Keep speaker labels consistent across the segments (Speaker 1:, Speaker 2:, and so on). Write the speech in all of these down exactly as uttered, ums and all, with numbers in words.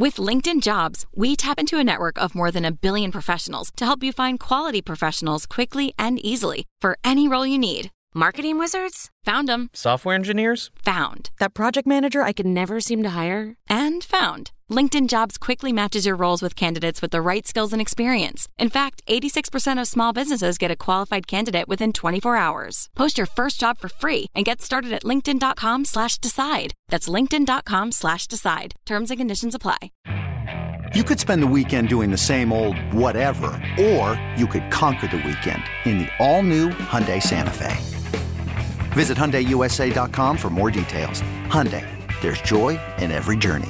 Speaker 1: With LinkedIn Jobs, we tap into a network of more than a billion professionals to help you find quality professionals quickly and easily for any role you need. Marketing wizards? Found them.
Speaker 2: Software engineers?
Speaker 1: Found. That project manager I could never seem to hire? And found. LinkedIn Jobs quickly matches your roles with candidates with the right skills and experience. In fact, eighty-six percent of small businesses get a qualified candidate within twenty-four hours. Post your first job for free and get started at linkedin.com slash decide. That's linkedin.com slash decide. Terms and conditions apply.
Speaker 3: You could spend the weekend doing the same old whatever, or you could conquer the weekend in the all-new Hyundai Santa Fe. Visit Hyundai U S A dot com for more details. Hyundai, there's joy in every journey.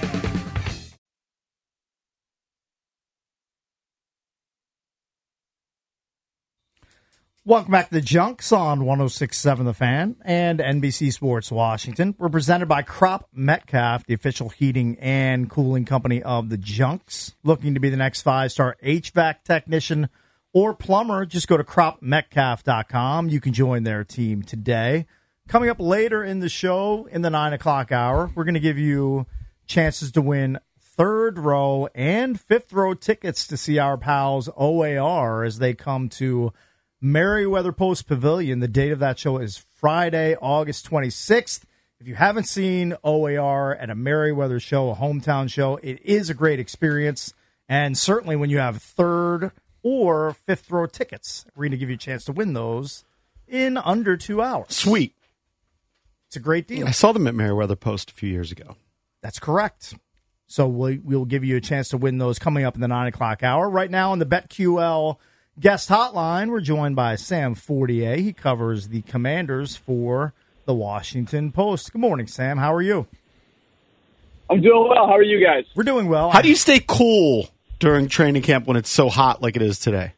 Speaker 4: Welcome back to the Junks on one oh six point seven The Fan and N B C Sports Washington. We're presented by Crop Metcalf, the official heating and cooling company of the Junks. Looking to be the next five-star H V A C technician or plumber, just go to crop metcalf dot com. You can join their team today. Coming up later in the show, in the nine o'clock hour, we're going to give you chances to win third row and fifth row tickets to see our pals O A R as they come to Merriweather Post Pavilion. The date of that show is Friday, August twenty-sixth. If you haven't seen O A R at a Merriweather show, a hometown show, it is a great experience. And certainly when you have third or fifth row tickets, we're going to give you a chance to win those in under two hours.
Speaker 5: Sweet.
Speaker 4: It's a great deal.
Speaker 5: I saw them at Merriweather Post a few years ago.
Speaker 4: That's correct. So we, we'll give you a chance to win those coming up in the nine o'clock hour. Right now on the BetQL guest hotline, we're joined by Sam Fortier. He covers the Commanders for the Washington Post. Good morning, Sam. How are you?
Speaker 6: I'm doing well. How are you guys?
Speaker 4: We're doing well.
Speaker 5: How do you stay cool during training camp when it's so hot like it is today?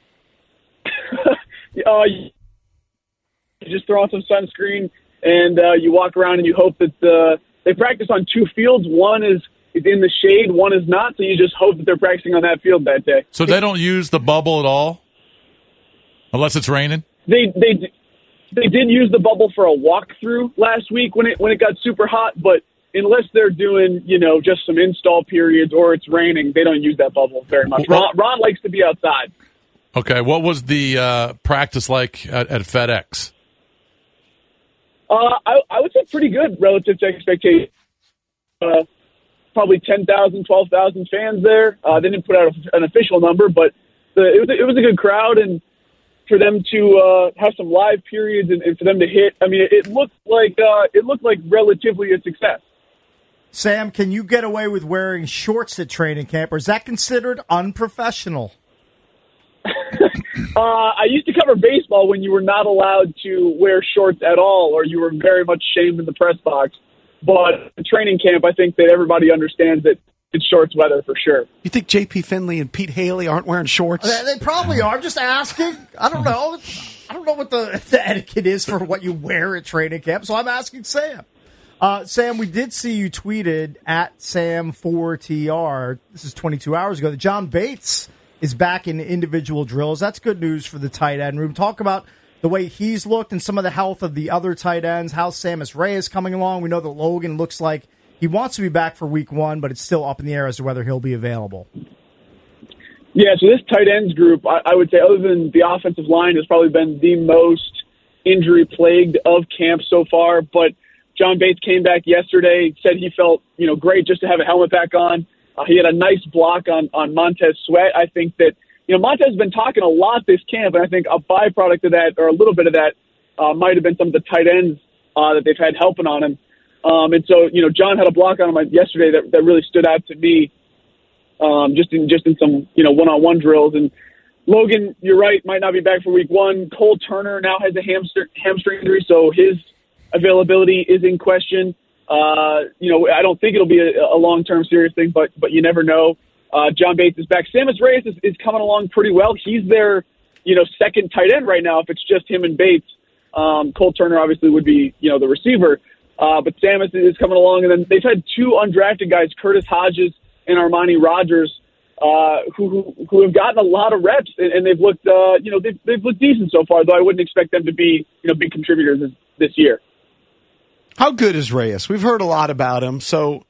Speaker 6: uh, you just throw on some sunscreen, and uh, you walk around, and you hope that uh, they practice on two fields. One is is in the shade, one is not, so you just hope that they're practicing on that field that day.
Speaker 7: So they don't use the bubble at all? Unless it's raining?
Speaker 6: They they they did use the bubble for a walkthrough last week when it when it got super hot, but unless they're doing, you know, just some install periods or it's raining, they don't use that bubble very much. Ron, Ron likes to be outside.
Speaker 7: Okay, what was the uh, practice like at, at FedEx?
Speaker 6: Uh, I, I would say pretty good relative to expectations. Uh, probably ten thousand, twelve thousand fans there. Uh, they didn't put out a, an official number, but the, it, was a, it was a good crowd, and for them to uh, have some live periods and, and for them to hit, I mean, it, it looked like uh, it looked like relatively a success.
Speaker 4: Sam, can you get away with wearing shorts at training camp, or is that considered unprofessional?
Speaker 6: uh, I used to cover baseball when you were not allowed to wear shorts at all, or you were very much shamed in the press box. But at training camp, I think that everybody understands that it's shorts weather for sure.
Speaker 5: You think J P. Finley and Pete Haley aren't wearing shorts?
Speaker 4: They, they probably are. I'm just asking. I don't know. I don't know what the, the etiquette is for what you wear at training camp, so I'm asking Sam. Uh, Sam, we did see you tweeted at Sam four T R. This is twenty-two hours ago. That John Bates is back in individual drills. That's good news for the tight end room. Talk about the way he's looked and some of the health of the other tight ends. How's Sammis Reyes coming along? We know that Logan looks like he wants to be back for week one, but it's still up in the air as to whether he'll be available.
Speaker 6: Yeah, so this tight ends group, I, I would say, other than the offensive line, has probably been the most injury-plagued of camp so far. But John Bates came back yesterday, said he felt, you know, great just to have a helmet back on. Uh, he had a nice block on, on Montez Sweat. I think that, you know, Montez has been talking a lot this camp, and I think a byproduct of that, or a little bit of that, uh, might have been some of the tight ends uh, that they've had helping on him. Um, and so, you know, John had a block on him yesterday that, that really stood out to me, um, just in just in some, you know, one-on-one drills. And Logan, you're right, might not be back for week one. Cole Turner now has a hamstring, hamstring injury, so his availability is in question. Uh, you know, I don't think it'll be a, a long-term serious thing, but but you never know. Uh, John Bates is back. Sammis Reyes is, is coming along pretty well. He's their, you know, second tight end right now if it's just him and Bates. Um, Cole Turner obviously would be, you know, the receiver. Uh, but Sammis is coming along. And then they've had two undrafted guys, Curtis Hodges and Armani Rogers, uh, who, who who have gotten a lot of reps. And, and they've looked, uh, you know, they've, they've looked decent so far, though I wouldn't expect them to be, you know, big contributors this, this year.
Speaker 5: How good is Reyes? We've heard a lot about him. So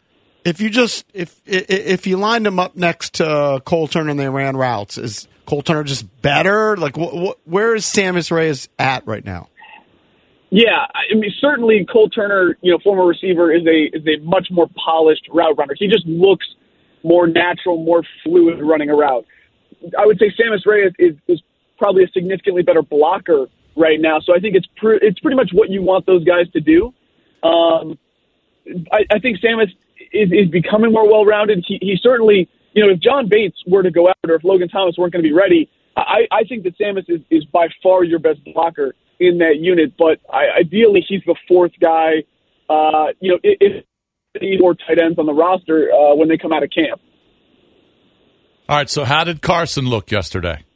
Speaker 5: If you just if if you lined him up next to Cole Turner and they ran routes, is Cole Turner just better? Like, wh- wh- where is Sammis Reyes at right now?
Speaker 6: Yeah, I mean, certainly Cole Turner, you know, former receiver, is a is a much more polished route runner. He just looks more natural, more fluid running a route. I would say Sammis Reyes is, is probably a significantly better blocker right now. So I think it's pre- it's pretty much what you want those guys to do. Um, I, I think Sammis is, is becoming more well-rounded. He, he certainly, you know, if John Bates were to go out or if Logan Thomas weren't going to be ready, I, I think that Sammis is, is by far your best blocker in that unit. But I, ideally, he's the fourth guy. Uh, you know, if need more tight ends on the roster uh, when they come out of camp.
Speaker 7: All right. So how did Carson look yesterday?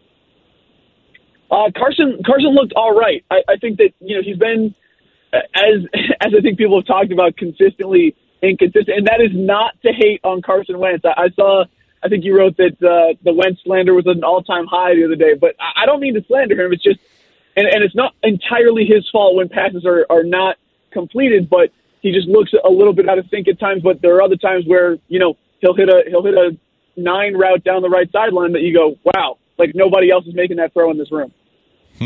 Speaker 6: Uh, Carson Carson looked all right. I, I think that you know he's been as as I think people have talked about consistently inconsistent, and that is not to hate on Carson Wentz. I, I saw I think you wrote that uh, the Wentz slander was an all time high the other day, but I, I don't mean to slander him. It's just and, and it's not entirely his fault when passes are, are not completed, but he just looks a little bit out of sync at times. But there are other times where you know he'll hit a he'll hit a nine route down the right sideline that you go, wow, like nobody else is making that throw in this room.
Speaker 7: Hmm.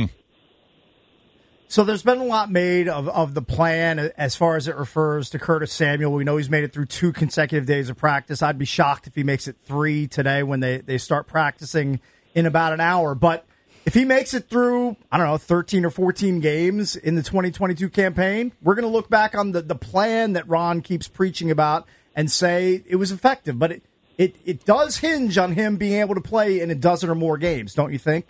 Speaker 4: So there's been a lot made of, of the plan as far as it refers to Curtis Samuel. We know he's made it through two consecutive days of practice. I'd be shocked if he makes it three today when they, they start practicing in about an hour. But if he makes it through, I don't know, thirteen or fourteen games in the twenty twenty-two campaign, we're going to look back on the, the plan that Ron keeps preaching about and say it was effective. But it, it, it does hinge on him being able to play in a dozen or more games, don't you think?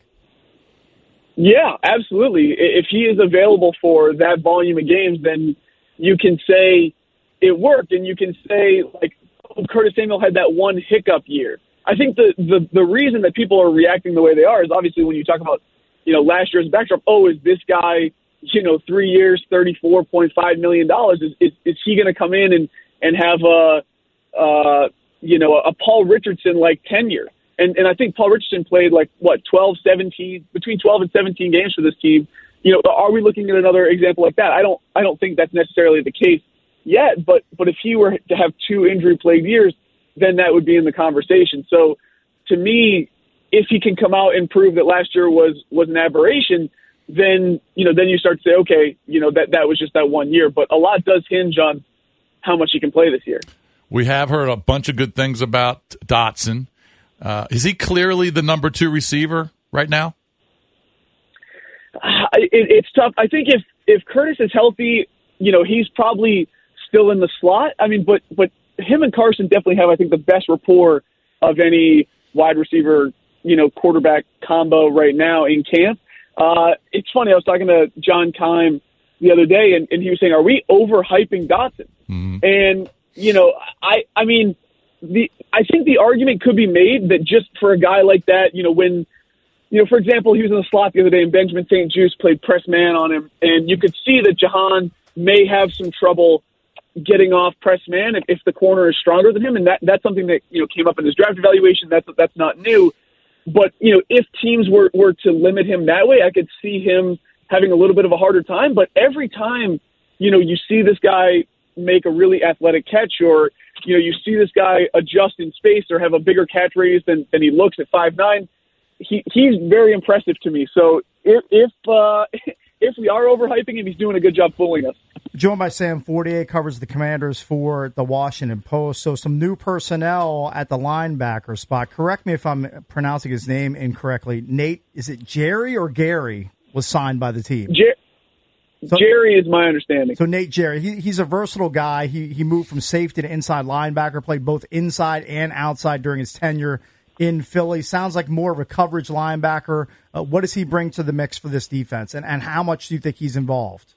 Speaker 6: Yeah, absolutely. If he is available for that volume of games, then you can say it worked, and you can say, like, oh, Curtis Samuel had that one hiccup year. I think the, the, the reason that people are reacting the way they are is obviously when you talk about, you know, last year's backdrop, oh, is this guy, you know, three years, thirty-four point five million dollars, is, is, is he going to come in and, and have a, uh, you know, a Paul Richardson-like tenure? And and I think Paul Richardson played like, what, twelve, seventeen, between twelve and seventeen games for this team. You know, are we looking at another example like that? I don't I don't think that's necessarily the case yet, but but if he were to have two injury-plagued years, then that would be in the conversation. So to me, if he can come out and prove that last year was was an aberration, then, you know, then you start to say, okay, you know, that, that was just that one year. But a lot does hinge on how much he can play this year.
Speaker 7: We have heard a bunch of good things about Dotson. Uh, is he clearly the number two receiver right now?
Speaker 6: Uh, it, it's tough. I think if, if Curtis is healthy, you know, he's probably still in the slot. I mean, but but him and Carson definitely have, I think, the best rapport of any wide receiver, you know, quarterback combo right now in camp. Uh, it's funny. I was talking to John Keim the other day, and, and he was saying, "Are we overhyping Dotson?" Mm-hmm. And you know, I I mean. The I think the argument could be made that just for a guy like that, you know, when, you know, for example, he was in the slot the other day and Benjamin Saint Juste played press man on him, and you could see that Jahan may have some trouble getting off press man if, if the corner is stronger than him, and that that's something that, you know, came up in his draft evaluation. That's that's not new, but you know, if teams were were to limit him that way, I could see him having a little bit of a harder time. But every time, you know, you see this guy make a really athletic catch, or you know, you see this guy adjust in space or have a bigger catch radius than, than he looks at five nine. He he's very impressive to me. So if if uh, if we are overhyping him, he's doing a good job fooling us.
Speaker 4: Joined by Sam Fortier, covers the Commanders for the Washington Post. So some new personnel at the linebacker spot. Correct me if I'm pronouncing his name incorrectly. Nate, is it Jerry or Gary was signed by the team?
Speaker 6: Jer- So, Jerry is my understanding.
Speaker 4: So Nate Jerry, he, he's a versatile guy. He he moved from safety to inside linebacker, played both inside and outside during his tenure in Philly. Sounds like more of a coverage linebacker. Uh, what does he bring to the mix for this defense, and, and how much do you think he's involved?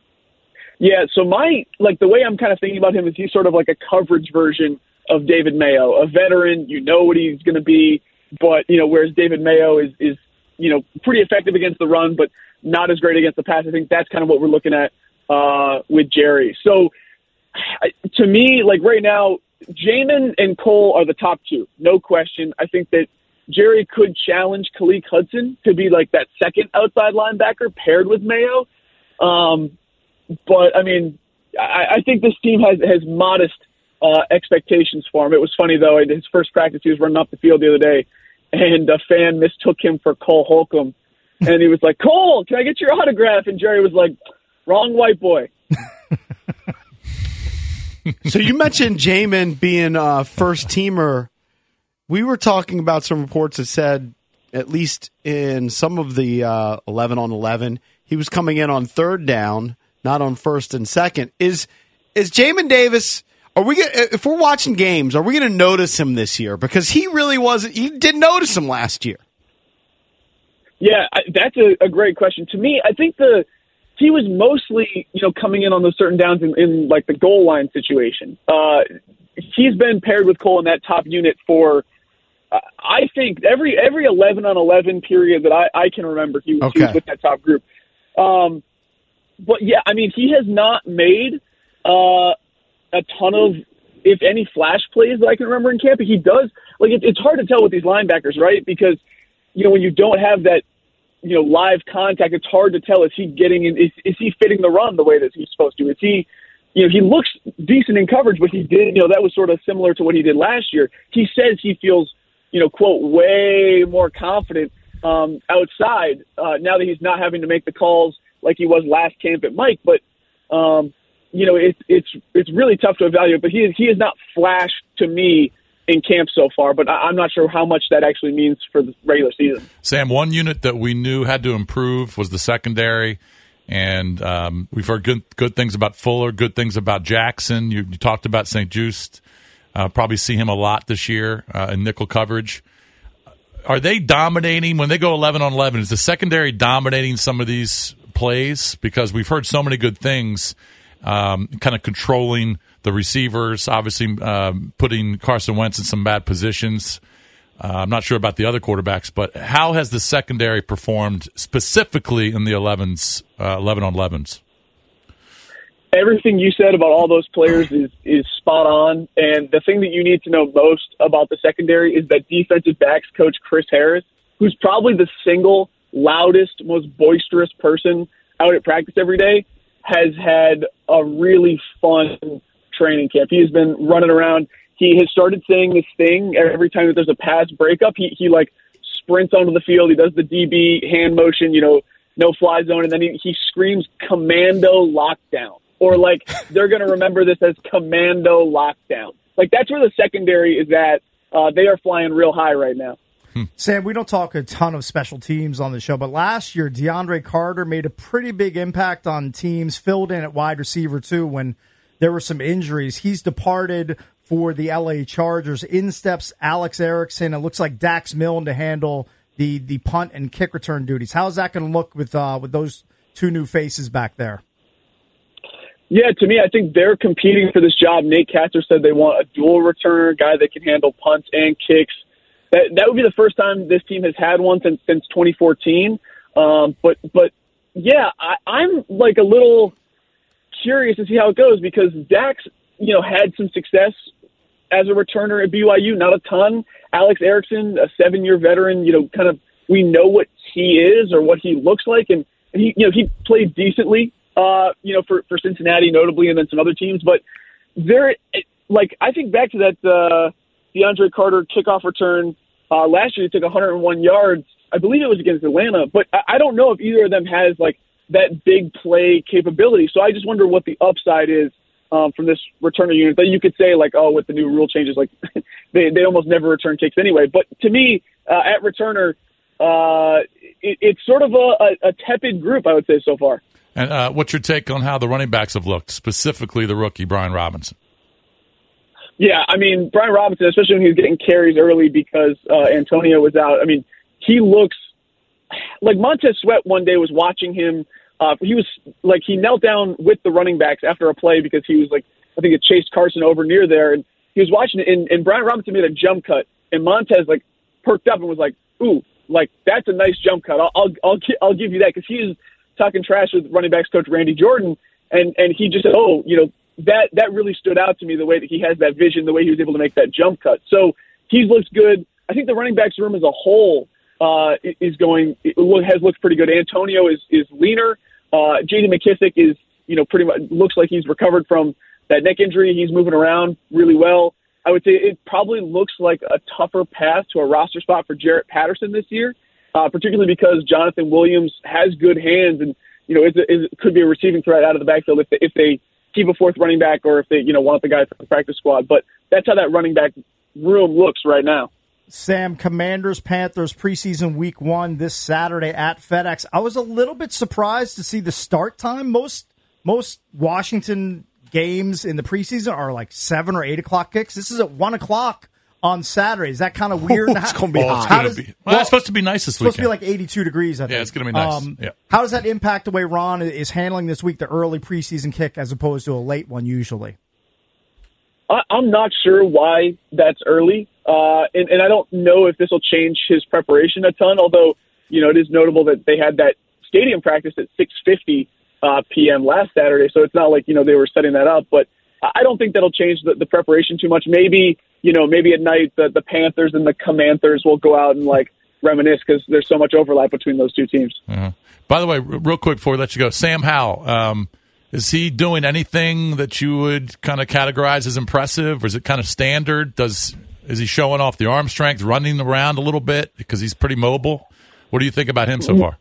Speaker 6: Yeah, so my like the way I'm kind of thinking about him is he's sort of like a coverage version of David Mayo, a veteran. You know what he's going to be, but you know whereas David Mayo is is you know pretty effective against the run, but not as great against the pass. I think that's kind of what we're looking at uh, with Jerry. So I, to me, like right now, Jamin and Cole are the top two, no question. I think that Jerry could challenge Khaleke Hudson to be like that second outside linebacker paired with Mayo. Um, but I mean, I, I think this team has, has modest uh, expectations for him. It was funny, though. At his first practice, he was running off the field the other day, and a fan mistook him for Cole Holcomb. And he was like, Cole, can I get your autograph? And Jerry was like, wrong white boy.
Speaker 5: So you mentioned Jamin being a first-teamer. We were talking about some reports that said, at least in some of the uh, eleven on eleven, he was coming in on third down, not on first and second. Is is Jamin Davis? Are we gonna, if we're watching games? Are we going to notice him this year? Because he really wasn't. You didn't notice him last year.
Speaker 6: Yeah, I, that's a, a great question. To me, I think the he was mostly, you know, coming in on those certain downs in, in like the goal line situation. Uh, he's been paired with Cole in that top unit for, uh, I think, every every eleven on eleven period that I, I can remember. He, was, okay. he was with that top group. Um, but yeah, I mean, he has not made uh, a ton of, if any, flash plays that I can remember in camp. He does, like, it, it's hard to tell with these linebackers, right? Because, you know, when you don't have that, you know, live contact, it's hard to tell, is he getting in, is, is he fitting the run the way that he's supposed to? Is he, you know, he looks decent in coverage, but he did, you know, that was sort of similar to what he did last year. He says he feels, you know, quote, way more confident um, outside uh, now that he's not having to make the calls like he was last camp at Mike. But, um, you know, it, it's it's really tough to evaluate, but he, is, he has not flashed to me in camp so far, but I'm not sure how much that actually means for the regular season.
Speaker 7: Sam, one unit that we knew had to improve was the secondary, and um, we've heard good good things about Fuller, good things about Jackson. You, you talked about Saint Juste. Uh, probably see him a lot this year uh, in nickel coverage. Are they dominating when they go eleven on eleven? Is the secondary dominating some of these plays? Because we've heard so many good things, um, kind of controlling the receivers, obviously um, putting Carson Wentz in some bad positions. Uh, I'm not sure about the other quarterbacks, but how has the secondary performed specifically in the elevens, uh, eleven on elevens?
Speaker 6: Everything you said about all those players is, is spot on. And the thing that you need to know most about the secondary is that defensive backs coach Chris Harris, who's probably the single loudest, most boisterous person out at practice every day, has had a really fun training camp. He has been running around. He has started saying this thing every time that there's a pass breakup. He, he like sprints onto the field. He does the D B hand motion, you know, no fly zone. And then he, he screams commando lockdown, or like they're going to remember this as commando lockdown. Like that's where the secondary is at. Uh, they are flying real high right now.
Speaker 4: Sam, we don't talk a ton of special teams on the show, but last year DeAndre Carter made a pretty big impact on teams, filled in at wide receiver too when there were some injuries. He's departed for the L A Chargers. In steps Alex Erickson. It looks like Dax Milne to handle the, the punt and kick return duties. How's that going to look with uh, with those two new faces back there?
Speaker 6: Yeah, to me, I think they're competing for this job. Nate Katzer said they want a dual returner, guy that can handle punts and kicks. That that would be the first time this team has had one since since twenty fourteen. Um, but but yeah, I, I'm like a little curious to see how it goes because Dax, you know, had some success as a returner at B Y U, not a ton. Alex Erickson, a seven-year veteran, you know, kind of we know what he is or what he looks like, and, and he, you know, he played decently, uh, you know, for for Cincinnati notably, and then some other teams. But there, like, I think back to that uh, DeAndre Carter kickoff return uh, last year. He took one hundred one yards. I believe it was against Atlanta, but I, I don't know if either of them has like that big play capability. So I just wonder what the upside is um, from this returner unit that you could say like, oh, with the new rule changes, like they, they almost never return kicks anyway. But to me, uh, at returner, uh, it, it's sort of a, a, a tepid group, I would say so far.
Speaker 7: And uh, what's your take on how the running backs have looked, specifically the rookie, Brian Robinson?
Speaker 6: Yeah, I mean, Brian Robinson, especially when he was getting carries early because uh, Antonio was out, I mean, he looks like Montez Sweat one day was watching him. Uh, he was like, he knelt down with the running backs after a play because he was like, I think it chased Carson over near there. And he was watching it, and, and Brian Robinson made a jump cut. And Montez like perked up and was like, ooh, like that's a nice jump cut. I'll, I'll, I'll, I'll give you that. Cause he was talking trash with running backs coach Randy Jordan. And, and he just said, oh, you know, that, that really stood out to me, the way that he has that vision, the way he was able to make that jump cut. So he looks good. I think the running backs room as a whole uh, is going, has looked pretty good. Antonio is, is leaner. Uh, J D McKissick is, you know, pretty much looks like he's recovered from that neck injury. He's moving around really well. I would say it probably looks like a tougher path to a roster spot for Jarrett Patterson this year, uh, particularly because Jonathan Williams has good hands and, you know, is, is, could be a receiving threat out of the backfield if they, if they keep a fourth running back or if they, you know, want the guy from the practice squad. But that's how that running back room looks right now.
Speaker 4: Sam, Commanders, Panthers preseason week one this Saturday at FedEx. I was a little bit surprised to see the start time. Most most Washington games in the preseason are like seven or eight o'clock kicks. This is at one o'clock on Saturday. Is that kind of weird?
Speaker 5: It's going to be
Speaker 7: oh,
Speaker 5: hot.
Speaker 7: It's gonna be, well, well, it's supposed to be nice this
Speaker 4: it's supposed
Speaker 7: weekend.
Speaker 4: to be like eighty-two degrees, I think.
Speaker 7: Yeah, it's going to be nice. Um, yeah.
Speaker 4: How does that impact the way Ron is handling this week, the early preseason kick, as opposed to a late one usually?
Speaker 6: I, I'm not sure why that's early. Uh, and, and I don't know if this will change his preparation a ton, although, you know, it is notable that they had that stadium practice at six fifty uh, p.m. last Saturday, so it's not like, you know, they were setting that up. But I don't think that'll change the, the preparation too much. Maybe, you know, maybe at night the, the Panthers and the Commanders will go out and, like, reminisce because there's so much overlap between those two teams.
Speaker 7: Uh-huh. By the way, r- real quick before we let you go, Sam Howell, um, is he doing anything that you would kind of categorize as impressive, or is it kind of standard? Does Is he showing off the arm strength, running around a little bit because he's pretty mobile? What do you think about him so far?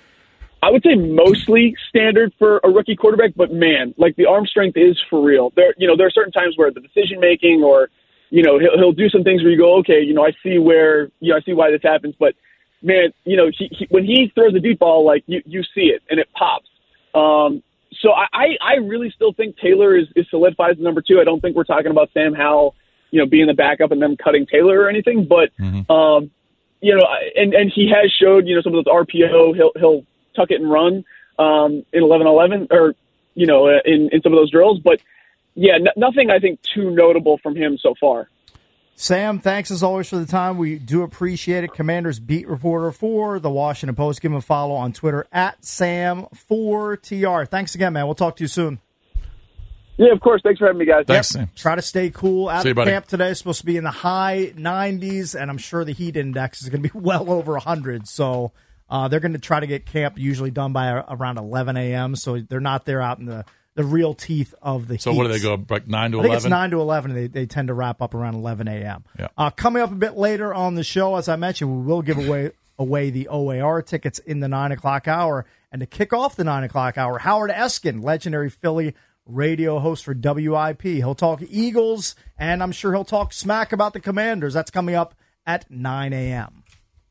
Speaker 6: I would say mostly standard for a rookie quarterback, but man, like the arm strength is for real. There, you know, there are certain times where the decision making, or you know, he'll, he'll do some things where you go, okay, you know, I see where, you know, I see why this happens, but man, you know, he, he, when he throws a deep ball, like you, you see it and it pops. Um, so I, I really still think Taylor is, is solidified as number two. I don't think we're talking about Sam Howell, you know, being the backup and them cutting Taylor or anything, but mm-hmm. um, you know, and and he has showed, you know, some of those R P O, he'll he'll tuck it and run um, in eleven eleven, or you know, in in some of those drills, but yeah, n- nothing I think too notable from him so far.
Speaker 4: Sam, thanks as always for the time. We do appreciate it. Commanders beat reporter for the Washington Post. Give him a follow on Twitter at Sam four T R. Thanks again, man. We'll talk to you soon.
Speaker 6: Yeah, of course. Thanks for having me, guys.
Speaker 7: Thanks,
Speaker 4: yep.
Speaker 7: Sam.
Speaker 4: Try to stay cool. Out
Speaker 7: See
Speaker 4: of
Speaker 7: you,
Speaker 4: camp today is supposed to be in the high nineties, and I'm sure the heat index is going to be well over one hundred. So uh, they're going to try to get camp usually done by around eleven a.m., so they're not there out in the, the real teeth of the
Speaker 7: so
Speaker 4: heat.
Speaker 7: So what do they go, like nine to
Speaker 4: eleven? I
Speaker 7: eleven?
Speaker 4: think it's nine to eleven, and they, they tend to wrap up around eleven a.m.
Speaker 7: Yeah.
Speaker 4: Uh, coming up a bit later on the show, as I mentioned, we will give away away the O A R tickets in the nine o'clock hour. And to kick off the nine o'clock hour, Howard Eskin, legendary Philly radio host for W I P. He'll talk Eagles, and I'm sure he'll talk smack about the Commanders. That's coming up at nine a.m.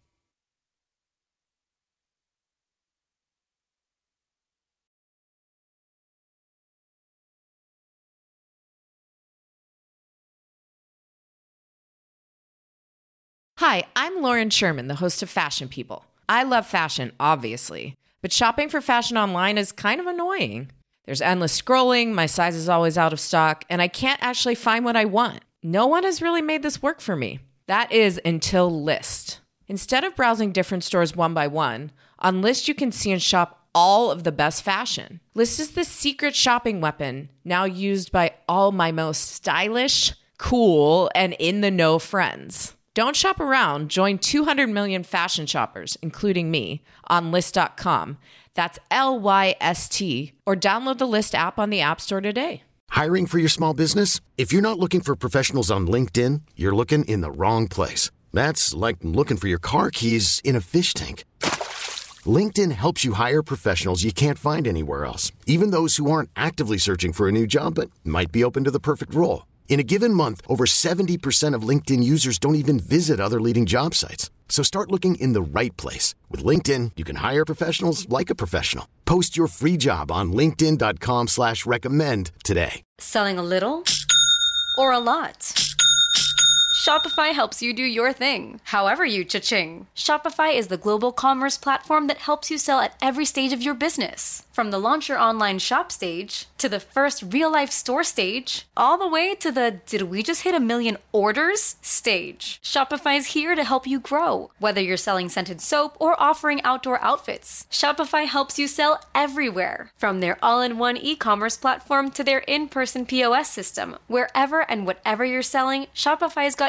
Speaker 2: Hi, I'm Lauren Sherman, the host of Fashion People. I love fashion, obviously, but shopping for fashion online is kind of annoying. There's endless scrolling, my size is always out of stock, and I can't actually find what I want. No one has really made this work for me. That is until Lyst. Instead of browsing different stores one by one, on Lyst you can see and shop all of the best fashion. Lyst is the secret shopping weapon now used by all my most stylish, cool, and in-the-know friends. Don't shop around. Join two hundred million fashion shoppers, including me, on Lyst dot com. That's L Y S T, or download the Lyst app on the App Store today.
Speaker 8: Hiring for your small business? If you're not looking for professionals on LinkedIn, you're looking in the wrong place. That's like looking for your car keys in a fish tank. LinkedIn helps you hire professionals you can't find anywhere else, even those who aren't actively searching for a new job but might be open to the perfect role. In a given month, over seventy percent of LinkedIn users don't even visit other leading job sites. So start looking in the right place. With LinkedIn, you can hire professionals like a professional. Post your free job on linkedin dot com slash recommend today.
Speaker 9: Selling a little or a lot? Shopify helps you do your thing, however you cha-ching. Shopify is the global commerce platform that helps you sell at every stage of your business. From the launch your online shop stage, to the first real-life store stage, all the way to the did we just hit a million orders stage. Shopify's here to help you grow. Whether you're selling scented soap or offering outdoor outfits, Shopify helps you sell everywhere. From their all-in-one e-commerce platform to their in-person P O S system, wherever and whatever you're selling, Shopify's got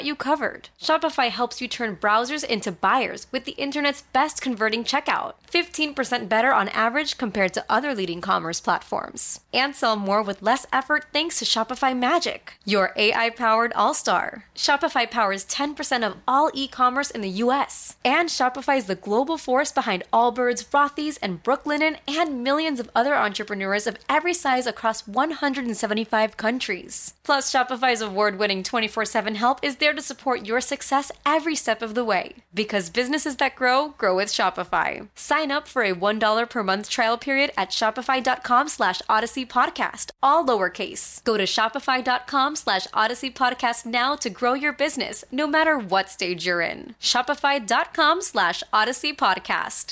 Speaker 9: you covered. Shopify helps you turn browsers into buyers with the internet's best converting checkout, fifteen percent better on average compared to other leading commerce platforms. And sell more with less effort thanks to Shopify Magic, your A I-powered all-star. Shopify powers ten percent of all e-commerce in the U S. And Shopify is the global force behind Allbirds, Rothy's, and Brooklinen, and millions of other entrepreneurs of every size across one hundred seventy-five countries. Plus, Shopify's award-winning twenty-four seven help is there to support your success every step of the way. Because businesses that grow, grow with Shopify. Sign up for a one dollar per month trial period at shopify.com slash Odyssey Podcast, all lowercase. Go to shopify.com slash Odyssey Podcast now to grow your business, no matter what stage you're in. Shopify.com slash Odyssey Podcast.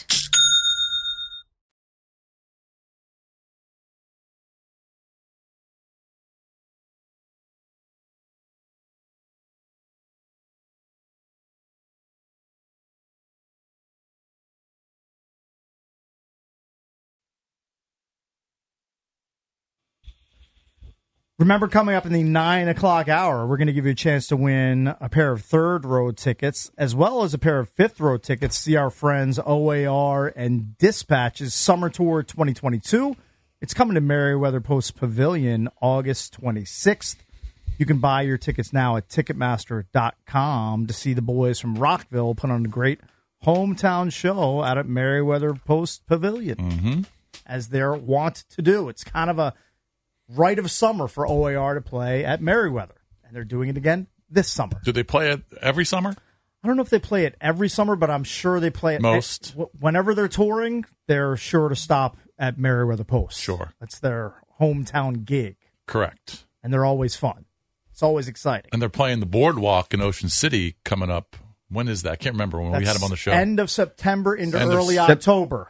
Speaker 4: Remember, coming up in the nine o'clock hour, we're going to give you a chance to win a pair of third row tickets, as well as a pair of fifth row tickets. See our friends O A R and Dispatch's Summer Tour twenty twenty-two. It's coming to Merriweather Post Pavilion August twenty-sixth. You can buy your tickets now at Ticketmaster dot com to see the boys from Rockville put on a great hometown show out at Merriweather Post Pavilion,
Speaker 7: Mm-hmm.
Speaker 4: as they're wont to do. It's kind of a rite of summer for O A R to play at Merriweather, and they're doing it again this summer.
Speaker 7: Do they play it every summer?
Speaker 4: I don't know if they play it every summer, but I'm sure they play it
Speaker 7: Most.
Speaker 4: At, whenever they're touring, they're sure to stop at Merriweather Post.
Speaker 7: Sure.
Speaker 4: That's their hometown gig.
Speaker 7: Correct.
Speaker 4: And they're always fun. It's always exciting.
Speaker 7: And they're playing the Boardwalk in Ocean City coming up. When is that? I can't remember when
Speaker 4: That's
Speaker 7: we had them on the show.
Speaker 4: End of September into
Speaker 7: End of
Speaker 4: early
Speaker 7: Sep-
Speaker 4: October.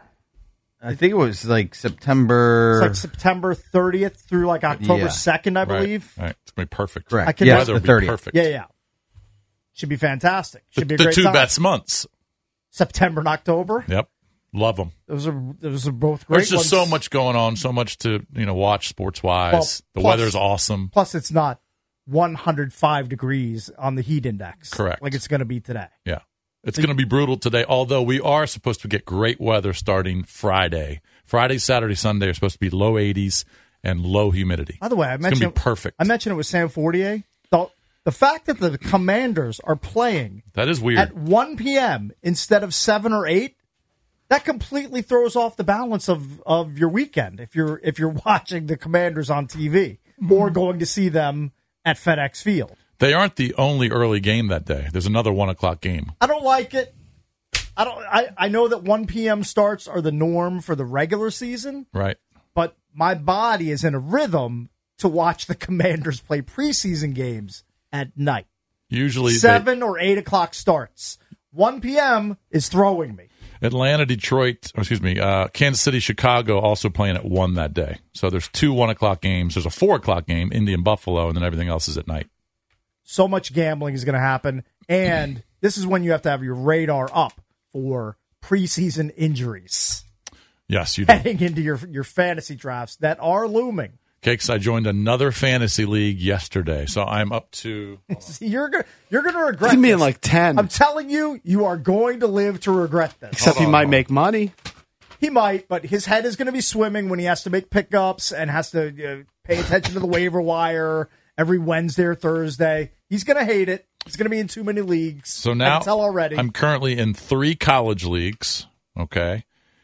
Speaker 10: I think it was like September.
Speaker 4: It's like September thirtieth through like October
Speaker 10: Yeah.
Speaker 4: second, I believe.
Speaker 7: Right. right. It's going to be perfect.
Speaker 10: Correct.
Speaker 4: I can-
Speaker 10: Yes,
Speaker 7: Weather
Speaker 10: the
Speaker 7: will be
Speaker 10: thirtieth.
Speaker 7: perfect.
Speaker 4: Yeah, yeah. Should be fantastic. Should
Speaker 7: The,
Speaker 4: be a
Speaker 7: the
Speaker 4: great
Speaker 7: two
Speaker 4: time.
Speaker 7: best months.
Speaker 4: September and October.
Speaker 7: Yep. Love them.
Speaker 4: Those are those are both great
Speaker 7: There's just
Speaker 4: ones.
Speaker 7: so much going on, so much to you know watch sports wise.
Speaker 4: Well,
Speaker 7: the
Speaker 4: plus-
Speaker 7: weather's awesome.
Speaker 4: Plus, it's not one hundred five degrees on the heat index.
Speaker 7: Correct.
Speaker 4: Like it's going to be today.
Speaker 7: Yeah. It's going to be brutal today, although we are supposed to get great weather starting Friday. Friday, Saturday, Sunday are supposed to be low eighties and low humidity.
Speaker 4: By the way, I
Speaker 7: it's
Speaker 4: mentioned
Speaker 7: going to be perfect.
Speaker 4: I mentioned it with Sam Fortier. The, the fact that the Commanders are playing
Speaker 7: that is weird.
Speaker 4: at one p.m. instead of seven or eight, that completely throws off the balance of, of your weekend if you're if you're watching the Commanders on T V or going to see them at FedEx Field.
Speaker 7: They aren't the only early game that day. There's another one o'clock game.
Speaker 4: I don't like it. I don't. I, I know that one p.m. starts are the norm for the regular season,
Speaker 7: Right.
Speaker 4: but my body is in a rhythm to watch the Commanders play preseason games at night.
Speaker 7: Usually they-
Speaker 4: Seven or eight o'clock starts. one p.m. is throwing me.
Speaker 7: Atlanta, Detroit, or excuse me, uh, Kansas City, Chicago also playing at one that day. So there's two one o'clock games. There's a four o'clock game, Indy and Buffalo, and then everything else is at night.
Speaker 4: So much gambling is going to happen, and this is when you have to have your radar up for preseason injuries
Speaker 7: Yes, you do.
Speaker 4: heading into your your fantasy drafts that are looming.
Speaker 7: Cakes, I joined another fantasy league yesterday, so I'm up to.
Speaker 4: See, you're going you're going to regret.
Speaker 5: He's me
Speaker 4: this.
Speaker 5: in like ten.
Speaker 4: I'm telling you, you are going to live to regret this.
Speaker 5: Except he might make money.
Speaker 4: He might, but his head is going to be swimming when he has to make pickups and has to uh, pay attention to the waiver wire every Wednesday or Thursday. He's going to hate it. He's going to be in too many leagues.
Speaker 7: So
Speaker 4: I
Speaker 7: now
Speaker 4: can tell already.
Speaker 7: I'm currently in three college leagues. Okay,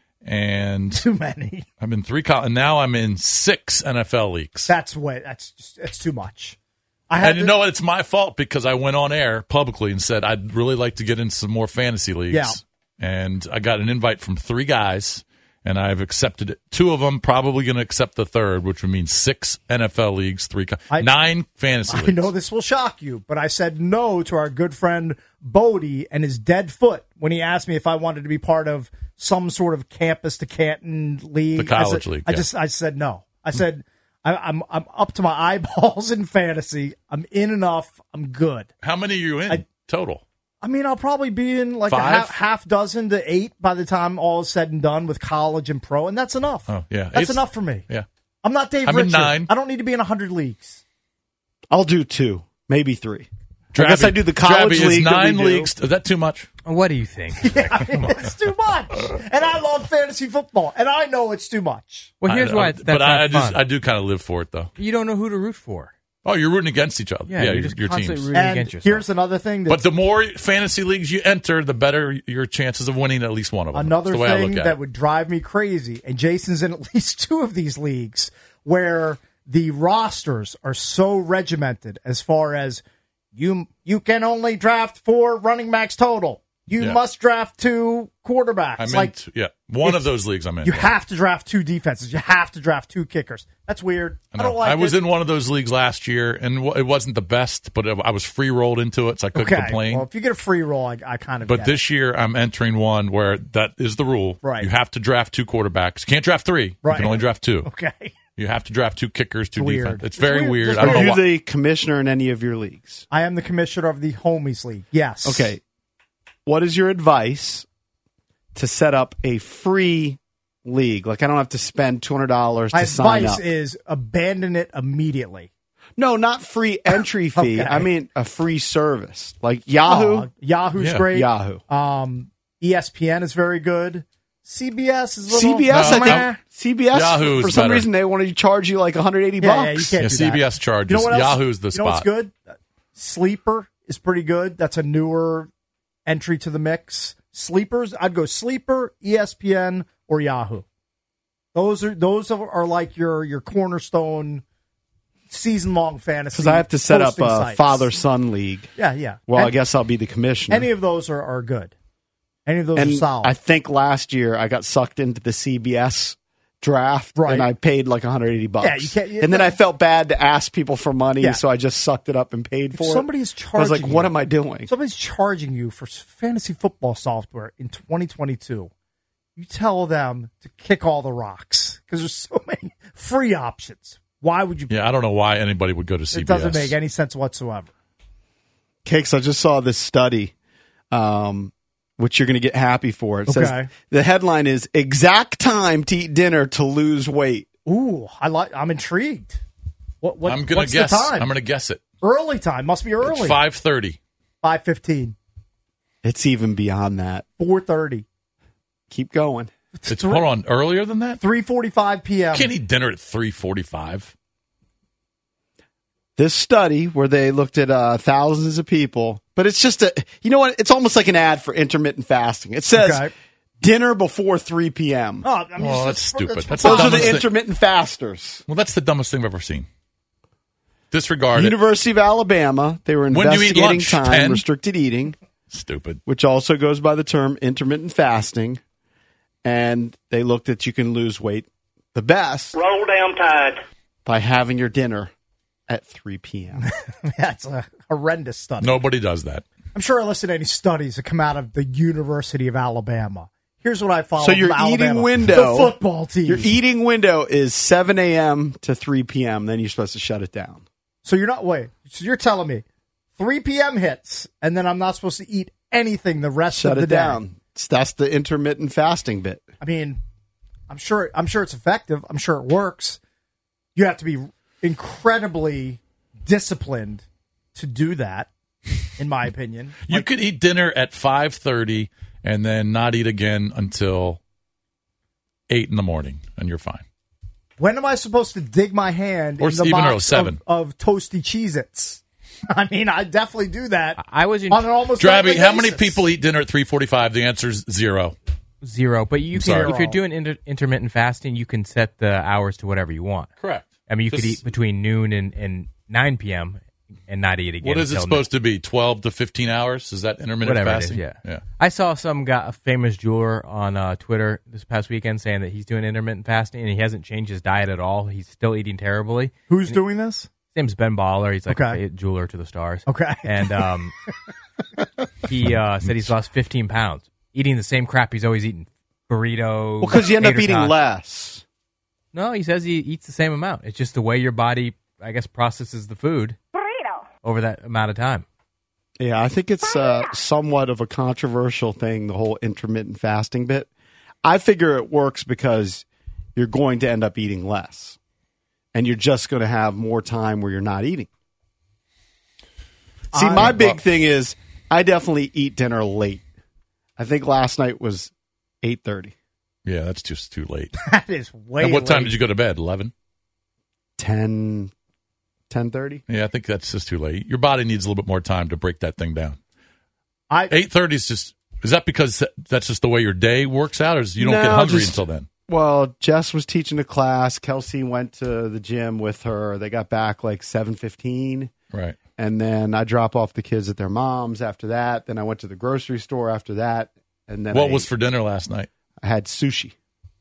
Speaker 7: and
Speaker 4: too many.
Speaker 7: I'm in three college, and now I'm in six N F L leagues.
Speaker 4: That's way. That's just, it's too much. I
Speaker 7: And
Speaker 4: had
Speaker 7: you
Speaker 4: to,
Speaker 7: know what? It's my fault because I went on air publicly and said I'd really like to get into some more fantasy leagues.
Speaker 4: Yeah.
Speaker 7: And I got an invite from three guys, and I've accepted it. Two of them probably going to accept the third, which would mean six N F L leagues, three co-
Speaker 4: I-
Speaker 7: nine fantasy
Speaker 4: I
Speaker 7: leagues.
Speaker 4: know this will shock you, but I said no to our good friend Bodie and his dead foot when he asked me if I wanted to be part of some sort of campus to Canton league.
Speaker 7: The college
Speaker 4: I said,
Speaker 7: league,
Speaker 4: I
Speaker 7: yeah.
Speaker 4: just I said no. I said I, I'm I'm up to my eyeballs in fantasy. I'm in enough. I'm good.
Speaker 7: How many are you in
Speaker 4: I-
Speaker 7: total?
Speaker 4: I mean, I'll probably be in like a
Speaker 7: Five?
Speaker 4: half, half dozen to eight by the time all is said and done with college and pro, and that's enough.
Speaker 7: Oh, yeah.
Speaker 4: That's
Speaker 7: Eight's-
Speaker 4: enough for me.
Speaker 7: Yeah.
Speaker 4: I'm not Dave
Speaker 7: I'm in
Speaker 4: Richard.
Speaker 7: nine.
Speaker 4: I don't need to be in a hundred leagues.
Speaker 5: I'll do two, maybe three. I guess I do the college
Speaker 7: Drabby,
Speaker 5: league.
Speaker 7: Is
Speaker 5: that we
Speaker 7: nine
Speaker 5: do.
Speaker 7: leagues. Is that too much?
Speaker 11: What do you think?
Speaker 4: Yeah, it's too much. And I love fantasy football, and I know it's too much.
Speaker 11: Well, here's
Speaker 7: I,
Speaker 11: why
Speaker 7: I,
Speaker 11: it's, that's
Speaker 7: but
Speaker 11: not
Speaker 7: I, I just
Speaker 11: fun.
Speaker 7: I do kind of live for it though.
Speaker 11: You don't know who to root for.
Speaker 7: Oh, you're rooting against each other.
Speaker 11: Yeah,
Speaker 7: Yeah,
Speaker 11: you're
Speaker 7: your,
Speaker 11: just
Speaker 7: your
Speaker 11: constantly
Speaker 7: teams.
Speaker 11: rooting
Speaker 4: And
Speaker 11: against yourself.
Speaker 4: here's another thing.
Speaker 7: But
Speaker 4: That's
Speaker 7: the more fantasy leagues you enter, the better your chances of winning at least one of them.
Speaker 4: another
Speaker 7: That's the way I
Speaker 4: thing
Speaker 7: look at
Speaker 4: that
Speaker 7: it.
Speaker 4: would drive me crazy. And Jason's in at least two of these leagues where the rosters are so regimented as far as you you can only draft four running backs total. You
Speaker 7: Yeah.
Speaker 4: must draft two quarterbacks.
Speaker 7: I'm
Speaker 4: like
Speaker 7: in, yeah, one
Speaker 4: it's-
Speaker 7: of those leagues I'm in.
Speaker 4: you
Speaker 7: yeah.
Speaker 4: have to draft two defenses. You have to draft two kickers. That's weird. I,
Speaker 7: I,
Speaker 4: don't
Speaker 7: know.
Speaker 4: like
Speaker 7: I was
Speaker 4: it.
Speaker 7: in one of those leagues last year, and w- it wasn't the best, but I was free rolled into it, so I couldn't
Speaker 4: Okay.
Speaker 7: complain.
Speaker 4: Well, if you get a free roll, I, I kind of.
Speaker 7: But
Speaker 4: get
Speaker 7: this year, I'm entering one where that is the rule.
Speaker 4: Right.
Speaker 7: You have to draft two quarterbacks. You can't draft three.
Speaker 4: Right.
Speaker 7: You can only draft two.
Speaker 4: it. Okay.
Speaker 7: You have to draft two kickers, two
Speaker 4: It's weird.
Speaker 7: defense. It's
Speaker 4: It's
Speaker 7: very
Speaker 4: weird.
Speaker 7: weird.
Speaker 4: Just
Speaker 7: I don't
Speaker 5: Are
Speaker 7: know
Speaker 5: you
Speaker 7: why.
Speaker 5: the commissioner in any of your leagues?
Speaker 4: I am the commissioner of the Homies League. Yes.
Speaker 5: Okay. What is your advice to set up a free league? Like I don't have to spend two hundred dollars to
Speaker 4: My
Speaker 5: sign
Speaker 4: advice
Speaker 5: up.
Speaker 4: is abandon it immediately.
Speaker 5: No, not free entry fee.
Speaker 4: Okay.
Speaker 5: I mean a free service. Like Yahoo.
Speaker 4: Oh, Yahoo's
Speaker 7: Yeah.
Speaker 4: great.
Speaker 5: Yahoo.
Speaker 4: Um, E S P N is very good. C B S is a little.
Speaker 5: C B S,
Speaker 7: No,
Speaker 5: I
Speaker 7: no.
Speaker 5: think C B S
Speaker 7: Yahoo
Speaker 5: for
Speaker 7: is
Speaker 5: some
Speaker 7: better.
Speaker 5: reason they wanted to charge you like one hundred eighty
Speaker 4: Yeah, yeah, you
Speaker 5: bucks.
Speaker 4: can't
Speaker 7: Yeah,
Speaker 4: do
Speaker 7: C B S
Speaker 4: that.
Speaker 7: charges.
Speaker 4: You know what else?
Speaker 7: Yahoo's the
Speaker 4: you know what's
Speaker 7: spot.
Speaker 4: good? Sleeper is pretty good. That's a newer entry to the mix. Sleepers, I'd go Sleeper, E S P N, or Yahoo. Those are those are, are like your your cornerstone season long fantasy.
Speaker 5: Because I have to set up
Speaker 4: hosting
Speaker 5: a
Speaker 4: sites.
Speaker 5: father son league.
Speaker 4: Yeah, yeah.
Speaker 5: Well, I
Speaker 4: And
Speaker 5: guess I'll be the commissioner.
Speaker 4: any of those are, are good. Any of those
Speaker 5: and
Speaker 4: are solid.
Speaker 5: I think last year I got sucked into the C B S draft,
Speaker 4: Right.
Speaker 5: and I paid like one hundred eighty bucks.
Speaker 4: Yeah, you can't- you-
Speaker 5: and then I felt bad to ask people for money,
Speaker 4: Yeah.
Speaker 5: so I just sucked it up and paid
Speaker 4: If
Speaker 5: for
Speaker 4: somebody's
Speaker 5: it. I was like,
Speaker 4: charging
Speaker 5: "What
Speaker 4: you-
Speaker 5: am I doing?"
Speaker 4: Somebody's charging you for fantasy football software in twenty twenty-two. You tell them to kick all the rocks because there's so many free options. Why would you?
Speaker 7: Yeah, I don't know why anybody would go to C B S.
Speaker 4: It doesn't make any sense whatsoever.
Speaker 5: Cakes, I just saw this study, um, which you're going to get happy for. It says
Speaker 4: Okay.
Speaker 5: the headline is "Exact time to eat dinner to lose weight."
Speaker 4: Ooh, I like. I'm intrigued. What? what
Speaker 7: I'm gonna
Speaker 4: what's
Speaker 7: guess.
Speaker 4: The time?
Speaker 7: I'm gonna guess it.
Speaker 4: Early time must be early.
Speaker 7: It's five thirty.
Speaker 4: Five fifteen.
Speaker 5: It's even beyond that.
Speaker 4: Four thirty.
Speaker 5: Keep going.
Speaker 7: It's hold on earlier than that.
Speaker 4: Three forty-five p.m.
Speaker 7: You can't eat dinner at three forty-five.
Speaker 5: This study where they looked at uh, thousands of people, but it's just a, you know what? It's almost like an ad for intermittent fasting. It says
Speaker 4: Okay.
Speaker 5: dinner before three p.m.
Speaker 4: Oh, I mean,
Speaker 7: Well,
Speaker 4: it's-
Speaker 7: that's stupid.
Speaker 4: it's-
Speaker 7: That's the
Speaker 5: Those are the
Speaker 7: dumbest thing.
Speaker 5: intermittent fasters.
Speaker 7: Well, that's the dumbest thing I've ever seen. Disregard it.
Speaker 5: University of Alabama, they were
Speaker 7: When do you eat
Speaker 5: investigating
Speaker 7: lunch?
Speaker 5: time,
Speaker 7: ten?
Speaker 5: restricted eating,
Speaker 7: Stupid.
Speaker 5: which also goes by the term intermittent fasting, and they looked at you can lose weight the best
Speaker 12: Roll down tide.
Speaker 5: by having your dinner at three p.m.
Speaker 4: That's a horrendous study.
Speaker 7: Nobody does that.
Speaker 4: I'm sure I listened to any studies that come out of the University of Alabama. Here's what I follow.
Speaker 5: So your
Speaker 4: from Alabama.
Speaker 5: eating window,
Speaker 4: the football team.
Speaker 5: your eating window is seven a.m. to three p.m. Then you're supposed to shut it down.
Speaker 4: So you're not wait. So you're telling me three p.m. hits, and then I'm not supposed to eat anything the rest
Speaker 5: Shut
Speaker 4: of the
Speaker 5: it
Speaker 4: day.
Speaker 5: down. That's the intermittent fasting bit.
Speaker 4: I mean, I'm sure. I'm sure it's effective. I'm sure it works. You have to be incredibly disciplined to do that, in my opinion.
Speaker 7: You could eat dinner at five thirty and then not eat again until eight in the morning, and you're fine.
Speaker 4: When am I supposed to dig my hand
Speaker 7: Or
Speaker 4: in the
Speaker 7: even
Speaker 4: box
Speaker 7: early, seven.
Speaker 4: Of, of toasty Cheez-Its? I mean, I definitely do that.
Speaker 11: I was in
Speaker 4: on an almost
Speaker 7: Drabby,
Speaker 4: nightly
Speaker 7: how many
Speaker 4: basis.
Speaker 7: people eat dinner at three forty-five? The answer is zero.
Speaker 11: zero, but you
Speaker 7: I'm
Speaker 11: can
Speaker 7: sorry.
Speaker 11: if you're doing inter- intermittent fasting, you can set the hours to whatever you want.
Speaker 7: Correct.
Speaker 11: I mean, you
Speaker 7: Just-
Speaker 11: could eat between noon and, and nine p.m. and not eat again.
Speaker 7: What is it
Speaker 11: until
Speaker 7: supposed to be? twelve to fifteen hours? Is that intermittent
Speaker 11: Whatever
Speaker 7: fasting?
Speaker 11: it is, yeah.
Speaker 7: yeah.
Speaker 11: I saw some guy, a famous jeweler on uh, Twitter this past weekend saying that he's doing intermittent fasting and he hasn't changed his diet at all. He's still eating terribly.
Speaker 4: Who's
Speaker 11: And
Speaker 4: doing this?
Speaker 11: His name's Ben Baller. He's like
Speaker 4: Okay.
Speaker 11: a jeweler to the stars.
Speaker 4: Okay.
Speaker 11: And um, he uh, said he's lost fifteen pounds eating the same crap he's always eating. Burrito.
Speaker 5: Well, because you end up
Speaker 11: tater
Speaker 5: eating
Speaker 11: tots.
Speaker 5: less.
Speaker 11: No, he says he eats the same amount. It's just the way your body, I guess, processes the food over that amount of time.
Speaker 5: Yeah, I think it's uh, somewhat of a controversial thing, the whole intermittent fasting bit. I figure it works because you're going to end up eating less. And you're just going to have more time where you're not eating. See,
Speaker 4: I-
Speaker 5: my big
Speaker 7: well-
Speaker 5: thing is I definitely eat dinner late. I think last night was eight thirty.
Speaker 7: Yeah, that's just too late.
Speaker 4: That is way.
Speaker 7: And what time
Speaker 4: late.
Speaker 7: did you go to bed? eleven?
Speaker 5: ten, ten thirty.
Speaker 7: Yeah, I think that's just too late. Your body needs a little bit more time to break that thing down.
Speaker 4: I
Speaker 7: eight thirty is just, is that because that- that's just the way your day works out, or is you don't get
Speaker 5: No,
Speaker 7: hungry
Speaker 5: just-
Speaker 7: until then?
Speaker 5: Well, Jess was teaching a class. Kelsey went to the gym with her. They got back like seven fifteen.
Speaker 7: Right.
Speaker 5: And then I drop off the kids at their mom's after that. Then I went to the grocery store after that. And then
Speaker 7: What
Speaker 5: I
Speaker 7: was
Speaker 5: ate-
Speaker 7: for dinner last night?
Speaker 5: I had sushi.